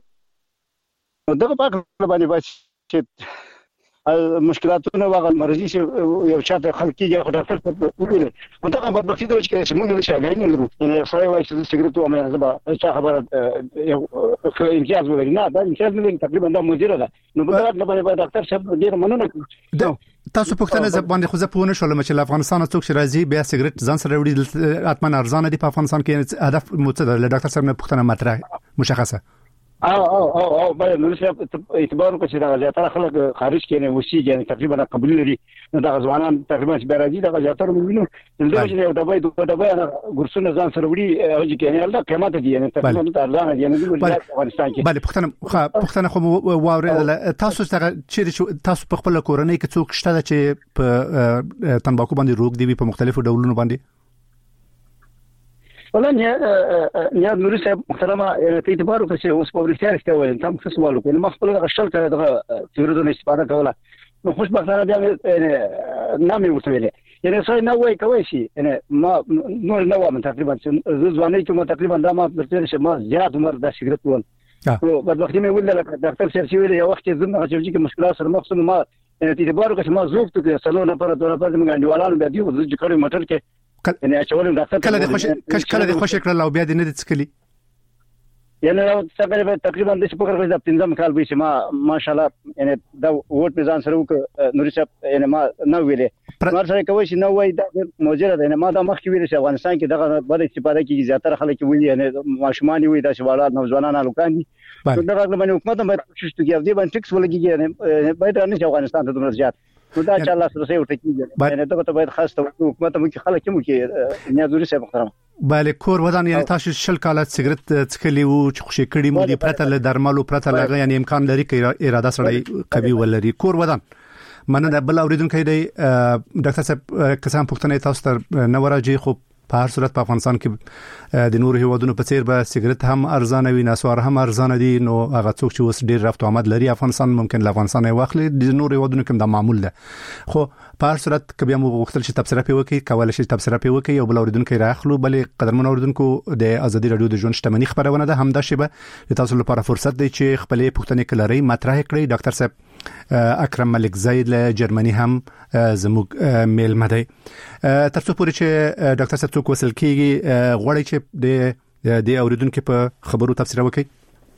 دغه پاک باندې بس چې مشکلاتونه واغ مرضی چې یو چاته خلکیږي خو ډاکټر ته ویل مونږه په بخښي درو چې موږ له شاګرد نه لرو یعنی فرای وایي چې سیګریټو امه زبا چې خبره یو امتیاز ولري نه دا امتیاز نه تقریبا دا مدیره ده نو په دغه باندې ډاکټر صاحب ډیر مننه کوم. تاسو پوښتنه باندې خو زه پوه نه شولم چې افغانستان څوک چې راځي بیا سیګریټ ځان سره وړي اتمن ارزانه دي په افغانستان کې هدف متصدر له ډاکټر صاحب نه پوښتنه مطرح مشخصه او او او او باید نو صاحب اعتبار وکړي چې دا زیاتره خلک خارج کې نه وسی یعنی تقریبا قبول لري نو دا ځوانان تقریبا چې راځي دا زیاتره موږ دلته چې یو دبای دوه دبای ګرسونه ځان سره وړي او چې نه دا قیمت دي یعنی تقریبا ارزانه دي یعنی د افغانستان کې بله پښتنه پښتنه خو واوري تاسو چې تاسو په خپل کورنۍ کې څوک شته چې په تنباکو باندې روغ دی په مختلفو ډولونو باندې ولا نیا نوري صاحب محترمه ته اعتبار وکړئ چې اوس په ورته راځي تم څه سوال وکړي ما خپل غشل کړه دغه تیورونو استفاده کوله نو خوشبختانه بیا نامې ورته ویلې یعنی څه نه وای کوي شي یعنی ما نور نه وامه تقریبا ځواني کې ما تقریبا دا ما درته چې ما زیات عمر د سیګریټ ول نو بعد وخت مې ولله ډاکټر صاحب چې ویل یو وخت زما چې کې مشکلات سره مخ ما ته اعتبار وکړ چې ما زوب ته سلو نه پر دوه پر موږ انډیوالانو بیا دی چې کړي مټر کې یعنی اچولم ډاکټر کله د خوش کله د خوش کړه او بیا د نه د څکلي یعنی تقریبا تقریبا د څه په کار د پنځم کال به چې ما ماشاءالله یعنی دا ووټ میزان سره وک نوري صاحب یعنی ما نو ویلې ما سره کوي چې نو وای دا موجوده ده ما دا مخکې ویل چې افغانستان کې دغه بد استفاده کیږي زیاتره خلک وایي یعنی ماشومان وي دا چې والد نوځوانان الکان دي دا راغله باندې حکومت هم کوشش کوي او دې باندې ټیکس ولګي یعنی باید نه چې افغانستان ته دومره زیات نو دا چې الله سره ورته کیږي یعنی دا ته باید خاص ته حکومت هم کې خلک هم کې نیازوري صاحب محترم بله کور ودان یعنی تاسو شل کاله سیګریټ څکلی وو چې خوشی کړي مو دي پرته له درملو پرته لغه یعنی امکان لري چې اراده سره قوي ولري کور ودان مننه بل اوریدونکو دی ډاکټر صاحب کسان پښتنه تاسو ته نوراجي خو په هر صورت په افغانستان کې د نور هیوادونو په څیر به سیګریټ هم ارزانه وي نسوار هم ارزانه دي نو هغه څوک چې اوس ډیر رفت آمد لري افغانستان ممکن له افغانستان واخلي د نور هیوادونو کې دا معمول ده خو په هر صورت کبي مو غوښتل چې تبصره پی وکي کولای شي تبصره پی وکي او بل اوریدونکو راخلو بلې قدرمن اوریدونکو د ازادي رادیو د ژوند شتمنۍ خبرونه ده هم دا شی به د تاسو لپاره فرصت دی چې خپلې پښتنې کلري مطرح کړئ ډاکټر صاحب اکرم ملک زید له جرمني هم زموږ میل مده ترڅو پورې چې ډاکټر صاحب څوک وصل کیږي غوړی چې د د اوریدونکو په خبرو تفسیر وکړي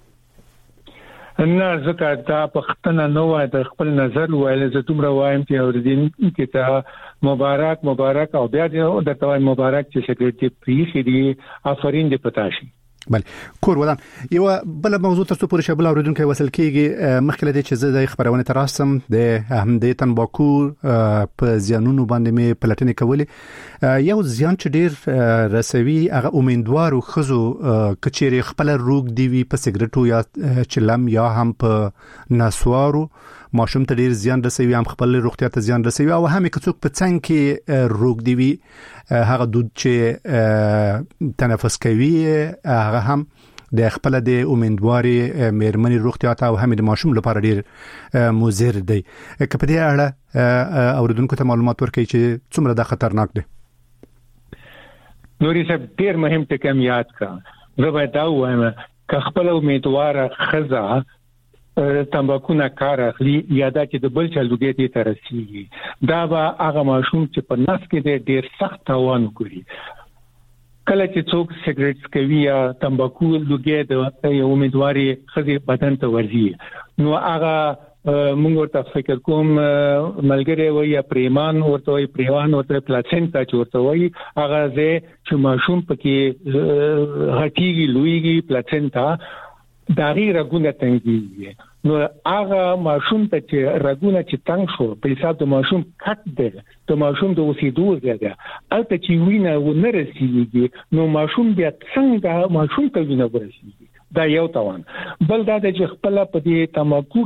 نه زکه دا پښتنه نو وای د خپل نظر وایل زه دومره وایم چې اوریدونکو ته مبارک مبارک او بیا د توای مبارک چې سیګریټ پریخي دي افرین دې پتاشي بله کور ودان یو بل موضوع تاسو پورې شبل اوریدونکو وصل کیږي مخکله د چې زه د خبرونه تراسم د احمدی تنباکو په زیانونو باندې می پلاتنې کولې یو زیان چې ډیر رسوي هغه امیدوار او خزو کچېری خپل روغ دی وی په سیګریټو یا چلم یا هم په نسوارو ماشوم ته ډیر زیان رسوي هم خپل روغتیا ته زیان رسوي او هم کڅوک په څنګ کې روغ دی وی هغه دود چې تنفس کوي هغه هم د خپل د امیدواري مېرمنې روغتیا ته او هم د ماشوم لپاره ډیر مضر دی که په دې اړه اوریدونکو ته معلومات ورکړي چې څومره دا خطرناک دی نوري صاحب ډیر مهم ټکم یاد کړه زه به دا وایم که خپل امیدوار خزا تمباکو نه کار اخلي یا دا چې د بل چا لوګي ته ترسيږي دا به هغه ماشوم چې په نس کې ډېر سخت تاوان کوي کله چې څوک سیګریټ کوي یا تمباکو لوګي د یو امیدواري خزي بدن ته ورځي نو هغه موږ ورته فکر کوم ملګری وي یا پریمان ورته وي پریوان ورته پلاسنټا چورته وي هغه زه چې ماشوم پکې غټيږي لویږي پلاسنټا داغي رګونه تنګي نو هغه ماشوم ته چې رګونه چې تنګ شو په حساب د ماشوم کټ دی د ماشوم د اوسېدو ځای دی البته چې وینه ونه رسیږي نو ماشوم بیا څنګه ماشوم ته وینه ورسیږي دا یو توان بل دا چې خپل په دې تماکو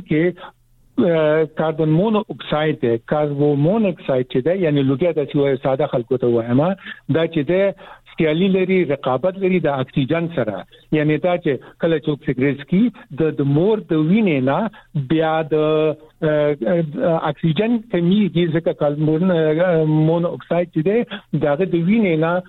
کې کاربن مونو اکساید دی کاربن مونو اکساید چې دی یعنی لوګي د سیوه ساده خلکو ته وایم دا چې دی سیالي لري رقابت لري د اکسیجن سره یعنی دا چې کله څوک سیګریټ کی د مور د وینې نه بیا د اکسیجن کمیږي ځکه کاربن مونو اکساید چې دی داغه د وینې نه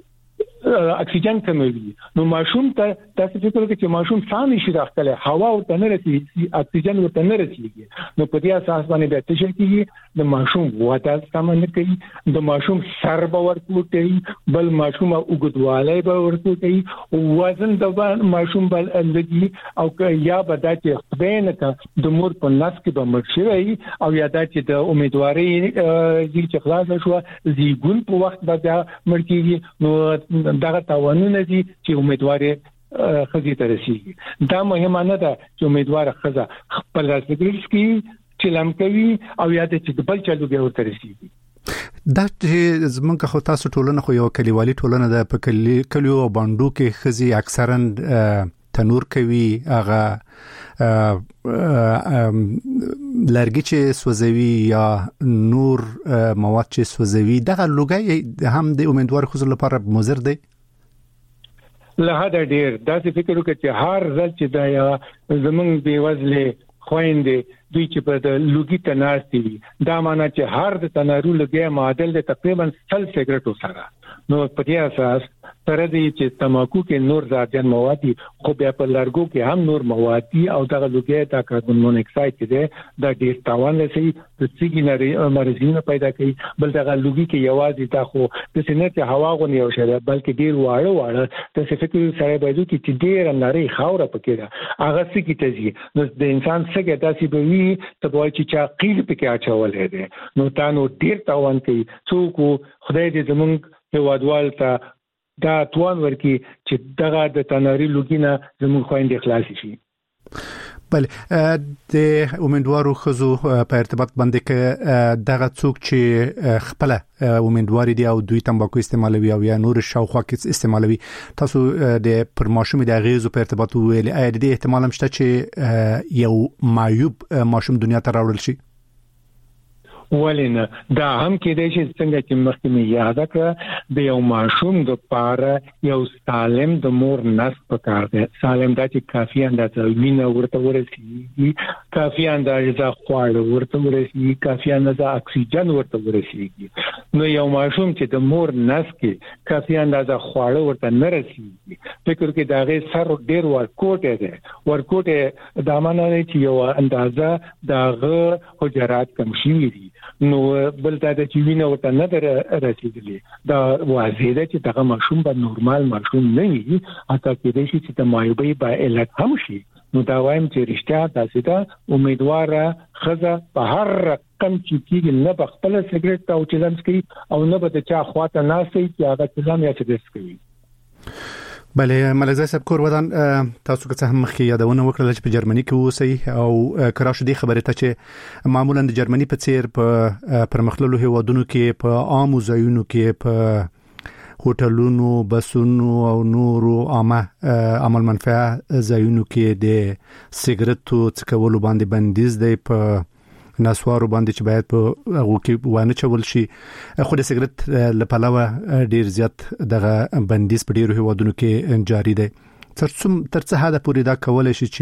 اکسیجن کموي نو ماشوم ته تاسو فکر وکړئ چې ماشوم سامي شي راخله هوا ورته نه رسیږي اکسیجن ورته نه رسیږي نو په دې اساس باندې د تشل کېږي د ماشوم وته سامان کوي د ماشوم سر به ورکو کوي بل ماشوم وګدواله به ورکو کوي وزن د ماشوم بل اندګي او یا بدا چې خدای نه د مور په نس کې به مرشي او یا دا چې د امیدواري چې خلاص شو زیګون په وخت به مرکیږي نو دغه تاوانونه دي چې امیدواري خزي ته رسیږي دا مهمه نه ده چې امیدوار خزه خپل سیګریټ کې چلم کوي او یا چې بل چلو به ورته رسیږي دا چې زمونږ خو تاسو ټولنه خو یو کلیوالي ټولنه ده په کلی کلیو باندې کې خزي اکثرا تنور کوي هغه لرګي چې سوځوي یا نور مواد چې سوځوي دغه لوګي هم د امیدوار خزو لپاره مضر دی له هدا ډیر داسې فکر وکړي چې هر ځل چې دا یا زمونږ بیوزله خويندې دوی چې په د لوګي تناستي وي دا معنی چې هر د تنارو لګي معادل د تقریبا سل سیګریټو سره نو په دې اساس سره دي چې تماکو کې نور زیاتن مواد دي خو بیا په لارګو کې هم نور مواد دي او دا لوګي دا کاربن مونوکساید چې دا ډیر تاوان لري د سیګنري مرزونه پیدا کوي بل دا لوګي کې یوازې دا خو د سینې ته هوا غونې او شری بلکې ډیر واړه واړه د فکر سره باید چې ډیر نری خاوره پکې ده هغه څه کې تزي نو د انسان څخه داسې به وي ته وایي چې چا قیل پکې اچولې ده نو تا نو ډیر تاوان کوي څوک خدای دې زمونږ هوادوال ته دا توان ورکی چې دغه د تناري لوګینه زموږ خويندې خلاص شي. بله د امیدوارو خزو په ارتباط باندې کې دغه څوک چې خپل امیدواري دي او دوی تمباکو استعمالوي او یا نور شاوخوا کې استعمالوي تاسو د پرماشوم د غیزو په ارتباط ویل اې د احتمال هم شته چې یو معیوب ماشوم دنیا ته راوړل شي ولینه دا هم کې د شي څنګه چې مخکې مې یاد کړ د یو ماشوم د پاره یو سالم د مور نس پکار دی سالم دا چې کافي اندازه وینه ورته ورسیږي کافي اندازه خواړه ورته ورسیږي کافي اندازه اکسیجن ورته ورسیږي نو یو ماشوم چې د مور نس کې کافي اندازه خواړه ورته نه رسیږي فکر کې دا غي سر ډیر ورکوټه دی ورکوټه دا معنی چې یو اندازه داغه حجرات کم شي دي نو بل دا چې وینه ورته نه رسیدلی دا واضح ده چې دغه ماشوم به نورمال ماشوم نه وي حتی کې د شي چې د مایوبي با علت هم شي نو دا وایم چې رښتیا تاسو ته امیدواره خزه په هر رقم چې کېږي نه بخپل سیګریټ او چلنس کوي او نه به د چا خواته ناسي چې هغه چلن یا چې دس کوي. بله ملزه صاحب کور ودان تاسو که څه هم مخکې یادونه وکړل چې په جرمني کې اوسئ او کراش دي خبره ته چې معمولا د جرمني په څیر په پرمختللو هیوادونو کې په عام ځایونو کې په هوټلونو بسونو او نورو عامه عمل منفعه ځایونو کې د سیګریټو څکولو باندې بندیز دی په نسوارو باندې چې باید په هغه کې وانه چول شي خو د سیګریټ لپاره ډیر زیات دغه بندیز په ډیرو هیوادونو کې جاری دی تر څوم تر څه حد پورې دا کولای شي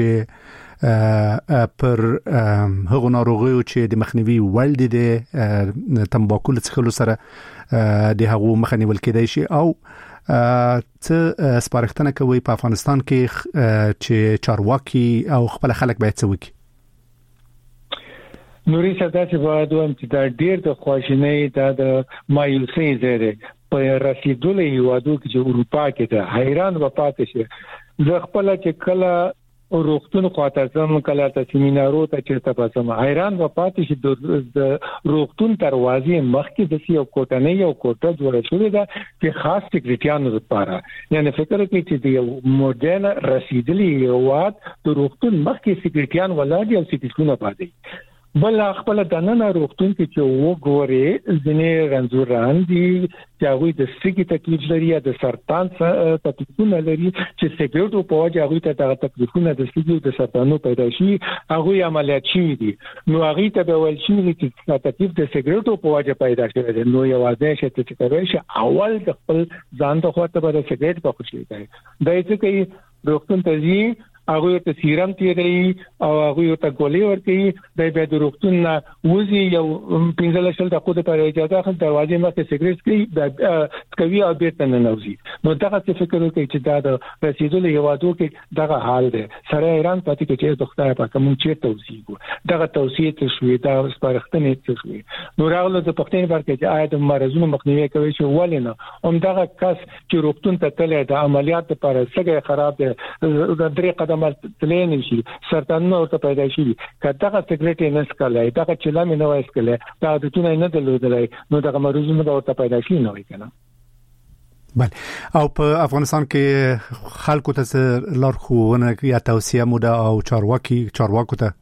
چې پر هغه ناروغیو چې د مخنیوي وړ دي د تمباکو څخه سره د هغه مخنیول کېدای شي او څه سپارښتنه کوي په افغانستان کې چې چارواکي او خپل خلک باید څه وکړي. نوري صدا چې باید وم چې دا ډیر د خواشینۍ دا د مایوسۍ زیره په رسیدلو هیوادو کې چې اروپا کې ده حیران و پاتې شي زه خپل چې کله روغتون خواته ځم کله ته سیمینارو ته چې تاسو حیران و پاتې شي د روغتون دروازې مخکې د یو کوټنۍ یو کوټه جوړه شوې ده چې خاص سیکریټیانو لپاره یعنی فکر کوي چې د یو ماډرن رسیدلي هیواد د روغتون مخکې سیکریټیان ولاړ او سیکریټونه پاتې بل خپل د نن روغتون کې چې وګوري ځنې رنځوران دي چې هغه د سګي تکلیف لري یا د سرطان تکلیفونه لري چې سګریټو په وجه هغه ته د تکلیفونه د سګي او د سرطانو پیدا شي هغه عملیات شي دي نو هغه ته به ول شي چې تکلیف د سګریټو په وجه پیدا شوی دی نو یو ځای چې چې کوي چې اول د خپل ځان ته خواته به سګریټ په خوشي دی دای څه کوي روغتون ته ځي هغه ته سیرم تیری او هغه ته ګولې ورکړي د به د روغتون وزي یو پنځل شل دقیقې په اجازه خل دروازې مخه سیګریټ کوي د کوي او بیرته نه نوځي نو دغه څه فکر وکړي چې دا د رسیدلو هیوادو کې دغه حال دی سره ایران پاتې کې چې د خدای په کوم چې توصیه دغه توصیه ته شوې دا سپارښتنه ته شوې نو راغله د پښتون برکه چې آیا د مرزونو مخنیوي کوي چې ولینه هم دغه کس چې روغتون ته تللی د عملیات لپاره سګي خراب دی د درې قدم تلین شي سرطان ورته پیدا شي کله سیګریټ نه سکلای دا چې لامه نه وایسکله دا د تونه نه دلودلای نو دا مرزونه ورته پیدا شي نه وای کنه. بله او په افغانستان کې خلکو ته لارښوونه یا توصیه موده او چارواکي چارواکو ته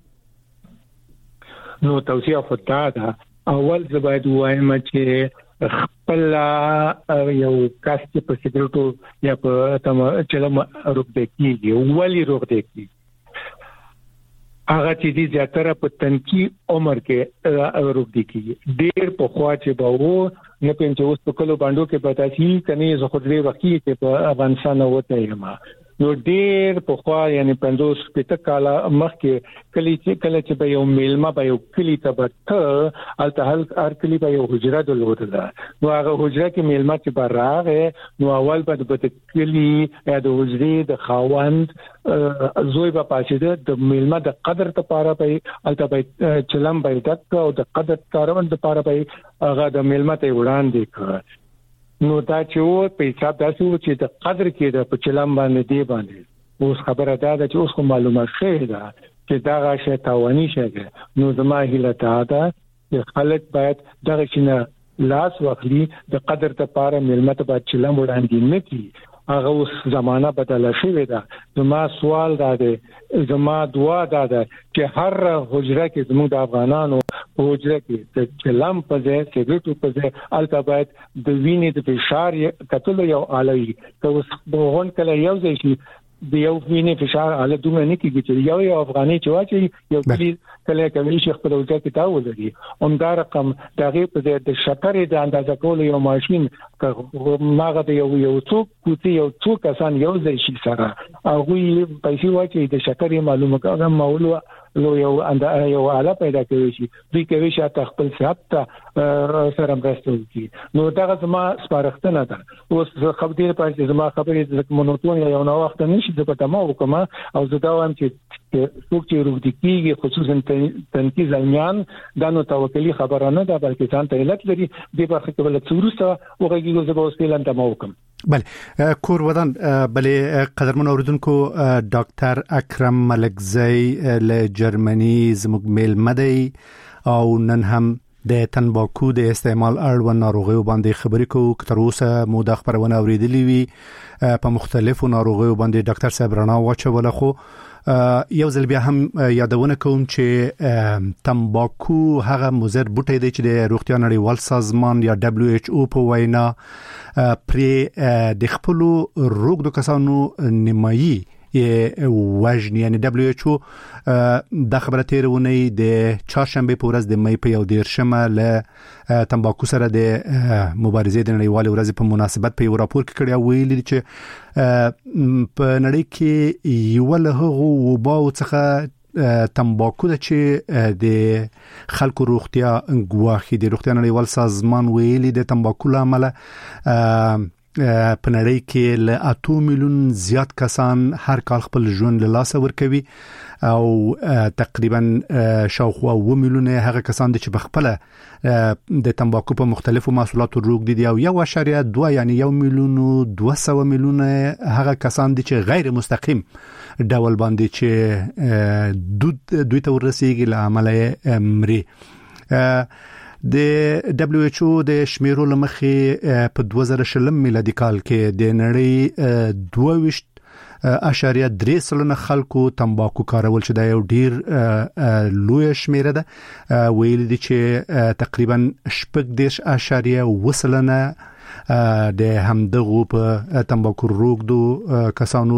نو توصیه خدای دا اول زباید وایم چې خپل یو کس چې په سیګریټو یا په تم چلم روغ دی کیږي ولی روغ دی کیږي هغه چې دي زیاتره په تنکی عمر کې روغدي کیږي ډیر په خوا چې به وو نه پېم چې اوس په کلو باندې کې پتا شي کني زه خو دې وختي چې په افغانستان وته یم نو ډیر په خوا یعنی پندوس پته کاله مخکې کلی چې کله چې به یو میلمه به یو کلی ته بته الته هر کلی به یو حجره درلوده نو هغه حجره کې میلمه چې به راغې نو اول به د کلی یا د حجرې د خاوند زوی به پاتې د میلمه د قدر لپاره به الته به چلم به تک او د قدر کاروان لپاره به هغه د میلمه ته وړاندې کړ نو دا چې و په حساب داسې و چې د قدر کې د پچلم باندې دی باندې اوس خبره ده چې اوس کوم معلومات شوه ده چې دا غاښه تاواني شګه نو زما هیله ده چې خلک باید دغه شنه لاس واخلي د قدر ته پاره ملمت باید چلم وړاندې نه کی هغه اوس زمانہ بدله شوې ده زما سوال دا ده زما دعا دا ده چې هر حجره کې زموږ د افغانانو په حجره کې د چلم په ځای سیګریټو په ځای البته باید د وینې د فشار کتل یو آلوي که اوس بهون کله یو ځای شي د یو وینې فشار آله دومره نه کیږي چې یو یو افغاني چې واچي یو کلی کله کوي شیخ په ورځ کې تاو لري هم دا رقم دغه په د شکرې د اندازه کولو یو ماشين ماغه د یو یو څوک کوتي یو څوک کسان یو ځای شي سره هغه پیسې واچي د شکرې معلومه کوم مولو لو یو انده یو آله پیدا کوي شي دوی کوي چې تاسو خپل صحت ته سره مرسته وکړي نو دا زما سپارښتنه ده اوس خبرې په پاتې زما خبرې د مونوتون یو نو وخت نشي د پټما وکم او زه دا وایم چې څوک چې روغ دي کیږي خصوصا تنکي زلمیان دا نو توکلی خبره نه ده بلکې ځان ته علت لري د برخه کې بل څورسته وګړي زه به اوس پیلان ته موکم بله کور ودان بله قدرمن اوریدونکو ډاکټر اکرم ملکزی له جرمني زموږ میل مدي او نن هم د تنباکو د استعمال اړوند ناروغیو باندې خبرې کوو که تر اوسه مو د خبرونه اوریدلې وي په مختلفو ناروغیو باندې ډاکټر صاحب رڼا واچوله خو یو ځل بیا هم یادونه کوم چې تنباکو هغه مضر بوټی دی چې د روغتیا نړیوال سازمان یا دبليو ایچ او په وینا پرې د خپل روغ کسانو نیمایي وژن یعنی دبليو ایچ او د خبره تیرونه د چهارشنبه په ورځ د مې په یو دیرشمه له تنباکو سره د مبارزې د نړیوال ورځ په مناسبت په یو راپور کې کړی ویلي چې په نړۍ کې یو له هغو وباو څخه تنباکو د چې د خلکو روغتیا ګواخي د روغتیا نړیوال سازمان ویلي د تنباکو لامل په نړۍ کې له اته میلیون زیات کسان هر کال خپل ژوند له لاسه ورکوي او تقریبا شاوخوا اوه میلیونه هغه کسان چې په خپل د تنباکو په مختلفو محصولاتو روغ دي او یو اشاریه دوه یعنی یو میلیون او دوه سوه میلیونه هغه کسان دي چې غیر مستقیم ډول باندې چې دوی ته ورسیږي له عمله مري د دبليو ایچ او د شمیرو لمخې په دوه زره شلم میلادي کال کې د نړۍ دوه ویشت اشاریه درې سلنه خلکو تنباکو کارول چې دا یو ډیر لوی شمیره ده ویل دي چې تقریبا شپږ دیش اشاریه وسلنه د همدغه په تنباکو روغ دو کسانو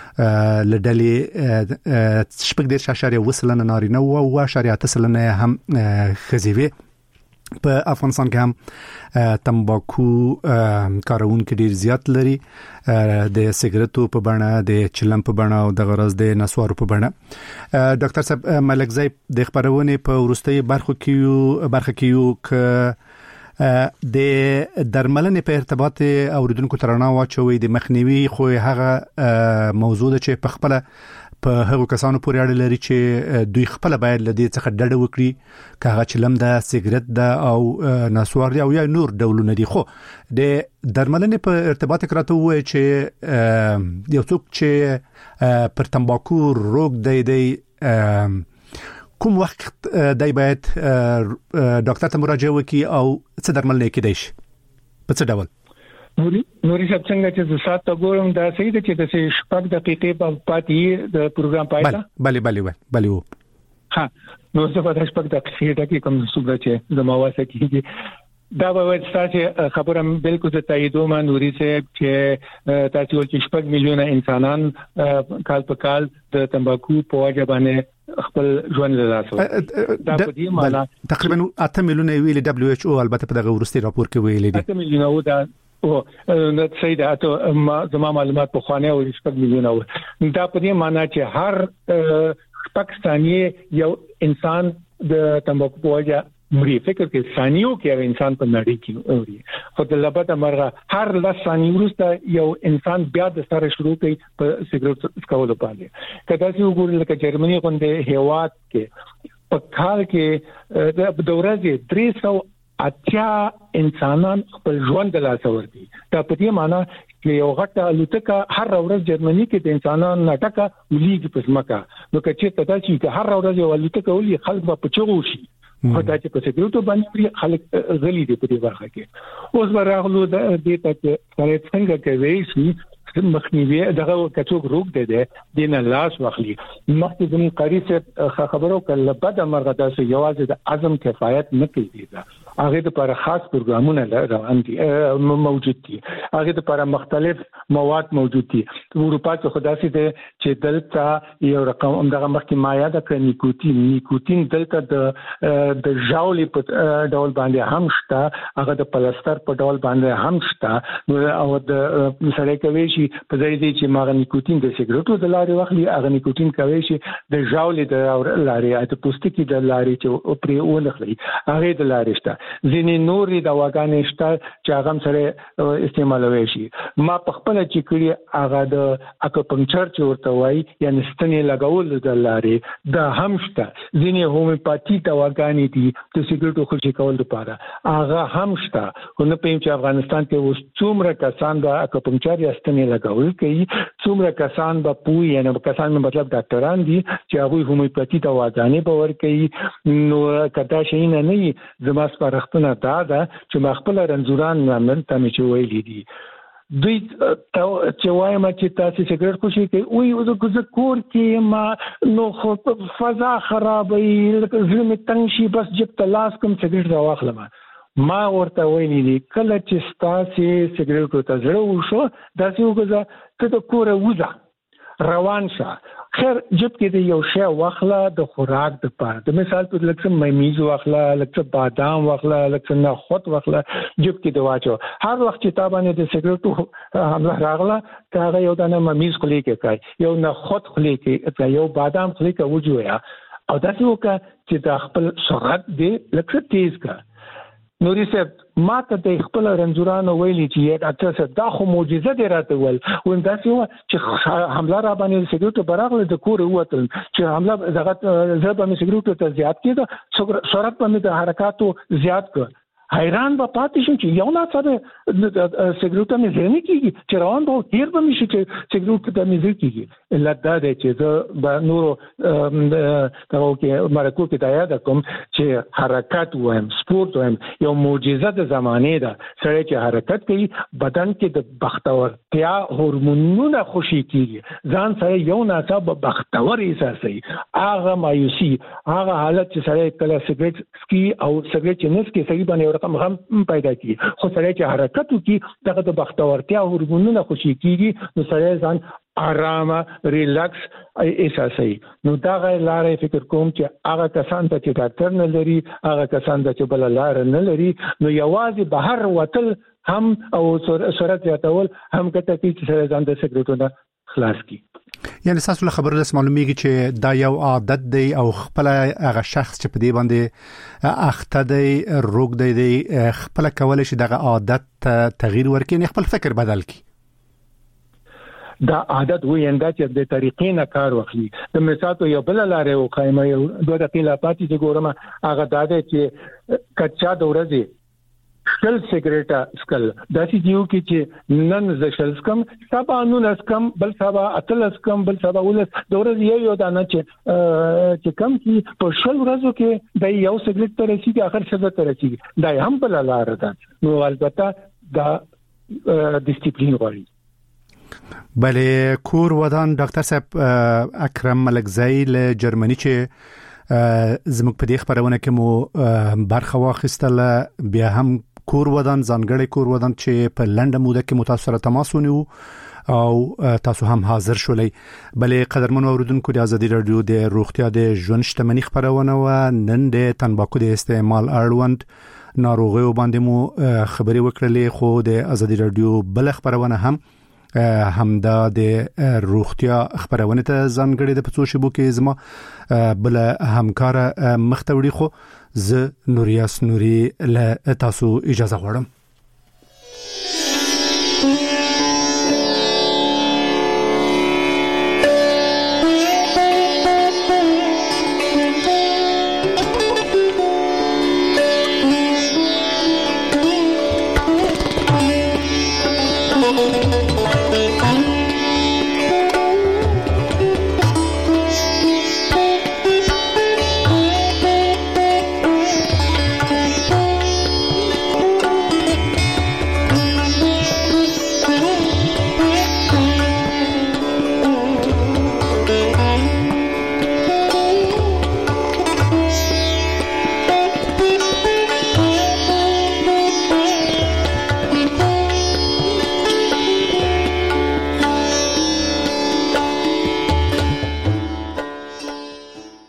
لډلې شپږ دیش اشاریه وسلنه نارینه او اشاریه تسلنه هم خزیوي په افغانستان کې هم تنباکو کارون کې ډیر زیات لري د سیګریټو په بڼه د چلم په بڼه او د غرض د نسوارو په بڼه ډاکټر صاحب ملکزی د خبرونه په ورستۍ برخو کې برخه کې یو ک د درملنې په ارتباط اوریدونکو ترانه واچوي د مخنیوي خو هغه موضوع ده چې په خپل په هغو کسانو پورې اړه لري چې دوی خپل باید لدی څخه ډډه وکړي کاغه چلم د سیګریټ د او نسوار دی او یا نور ډولونه دي خو د درملنې په ارتباط کراته وای چې یو څوک چې پر تنباکو روغ دی دی کوم وخت دای باید ډاکټر ته مراجعه وکړي او څه درملنه کیدای شي په څه ډول نوري نوري څنګه چې د سات ګورم دا صحیح ده چې د شپږ دقیقې په پاتې د پروګرام پایله بله بله بله و ها نو څه په شپږ دقیقې کې کوم څه چې د مواسه کېږي دا به تاسو خبره بالکل ته تاییدو ما نوري صاحب چې تاسو ول چې شپږ میلیونه انسانان کال په کال د تنباکو په وجه باندې خپل ژوند له لاسه دا په دې معنی تقریبا اته میلیونه ویل دبليو ایچ او البته په دغه ورستي راپور کې ویل دي اته میلیونه دا او نو سیدا ته زموږ معلومات په خوانه او شپږ میلیونه و دا په دې معنی چې هر پاکستاني یو انسان د تمباکو په وجه مری فکر کې ثانیو کې یو انسان په نړۍ کې اوري خو د لبد مرغه هر لس ثانیې وروسته یو انسان بیا د سره شروع کوي په سیګریټ څکولو باندې کله چې وګورئ لکه جرمني غونډه هیواد کې په کال کې د ورځې درې سوه اتیا انسانان خپل ژوند د لاسه ورکړي دا په دې معنی چې یو غټه الوتکه هر ورځ جرمني کې د انسانانو نټکه ولېږي په ځمکه نو کچې ته دا چې هر ورځ یو الوتکه ولې خلک په چغو شي خو دا چې په سیګریټو باندې خلک غلي دي په دې برخه کې اوس ورغلو د دې ته سره څنګه کوي چې مخنیوي دغه کڅوګ روک دی دی دین لاس واخلي مخکې د قاری څخه خبرو کله بعد مرغه تاسو یوازې د اعظم کفایت نه کوي دا هغه لپاره خاص پروګرامونه روان دي موجود دي هغه لپاره مختلف مواد موجود دي اروپا کې خداسي دي چې دلته یو رقم دغه مخکې ما یاد کړ نیکوتین نیکوتین دلته د د ژاولې په ډول باندې هم شته هغه د پلاستر په ډول باندې هم شته او د سره کوي په ځای دی چې ماغه نیکوتین د سیګریټو د لارې واخلي هغه نیکوتین کوي چې د ژاولې د لارې د پوستکي د لارې چې پرې ونخلي هغه د لارې شته ځینې نورې دواګانې شته چې هغه سره استعمالوي شي ما په خپل چې کړی هغه د اکوپنکچر چې ورته وایي یعنی ستنې لګول د لارې د هم شته ځینې هومیوپاثي دواګانې دي د سیګریټو خوشي کول لپاره هغه هم شته خو نه پېم چې افغانستان کې اوس څومره کسان د اکوپنکچر یا ستنې لګول کوي څومره کسان به پوي یعنی کسان مطلب ډاکټران دي چې هغه هومیوپاثي دواګانې به ورکوي نو کدا شي نه نه زما سپارښتنه دا ده چې ما خپل رنځوران نن ته مې چې ویلي دي دوی چې وایم چې تاسو سیګریټ خوشي کوي وي د ګزکور کې ما نو خو فضا خرابې لکه زمي تنګ شي بس جب تلاش کوم سیګریټ راوخلم ما ورته ویلي دي کله چې تاسو سیګریټ ته زړه وشو دا څه وګزه ته د کوره وځه روان شه خیر جب کې د یو شی واخله د خوراک د پاره د مثال په لکه مېمیز واخله لکه بادام واخله لکه نه خود واخله جب کې د واچو هر وخت چې تابانه د سیګریټو حمله راغله هغه یو دانه مېمیز خلی کې کوي یو نه خود خلی کې یو بادام خلی کې وجویا او دا څه وکړه چې د خپل سرعت دې لکه تیز کا نوري صاحب ما ته د خپل رنځورانو ویلي چې اته دا خو معجزه دی راته ول وندا چې حمله را باندې سیګریټو براغله د کور وته چې حمله دغه زبر می سیګریټو ته زیات کېده سرعت په د حرکتو زیات کړ حیران به پاتې شو چې یو نه سره سیګریټو مې ځنی کیږي چې روان به هیر به مشي چې سیګریټو ته مې ځي کیږي لدا دې چې زه به نورو دغه کې مرکو کې دا یاد کوم چې حرکت وایم سپورت وایم یو معجزه د زمانه ده سره چې حرکت کوي بدن کې د بختورتیا هورمونونه خوشي کیږي ځان سره یو ناڅاپه بختور احساسي هغه مایوسي هغه حالت چې سره کله سیګریټ سکي او سیګریټ نه سکي سړي باندې رقم هم پیدا کی خو سره چې حرکت وکي دغه د بختورتیا هورمونونه خوشي کیږي نو سره ځان آرامه ریلاکس احساسي نو دا غیر لارې فکر کوم چې هغه کسان ته چې ډاکټر نه لري هغه کسان ته چې بل لار نه لري نو یوازې بهر وتل هم او سرعت زیاتول هم کته چې سره ځان د سیګریټو نه خلاص کی یعنی تاسو له خبرو له معلومیږي چې دا یو عادت دی او خپل هغه شخص چې په دې باندې اخته دی روغ دی دی خپل کول شي دغه عادت تغییر ورکړي خپل فکر بدل کړي دا عادت ویندا چې د طریقې نه کار واخلي د مثال یو بل لارې او قائمه یو دوه دقیقې پاتې د ګورم هغه دا دی چې کچا د ورځې شل سیګریټه سکل دا چې دیو کې چې نن ز شل سکم سبا نو نسکم بل سبا اتل سکم بل سبا ولس د ورځې یو یو دانه چې چې کم کې په شل ورځو کې د یو سیګریټ ته رسیدي اخر څه ته رسیدي دا هم بل لار ده نو البته دا ډیسپلین غواړي بله کور ودان ډاکټر صاحب اکرم ملکزئی له جرمني چې زموږ په دې خبرونه کې مو برخه واخیستله بیا هم کور ودان ځانګړی کور ودان چې په لنډه موده کې متاثر تماس ونیو او تاسو هم حاضر شولې. بلې قدرمنو اوریدونکو د ازادي رادیو د روغتیا د ژوند شتمنۍ خبرونه و نن د تنباکو د استعمال اړوند ناروغیو باندې مو خبري وکړلې، خو د ازادي رادیو بل خبرونه هم همدا د روغتیا خبرونه ته ځانګړي د پڅو شبو کې زما بل همکار مختوړي خو ز نوریاس نوري له تاسو اجازه غواړم.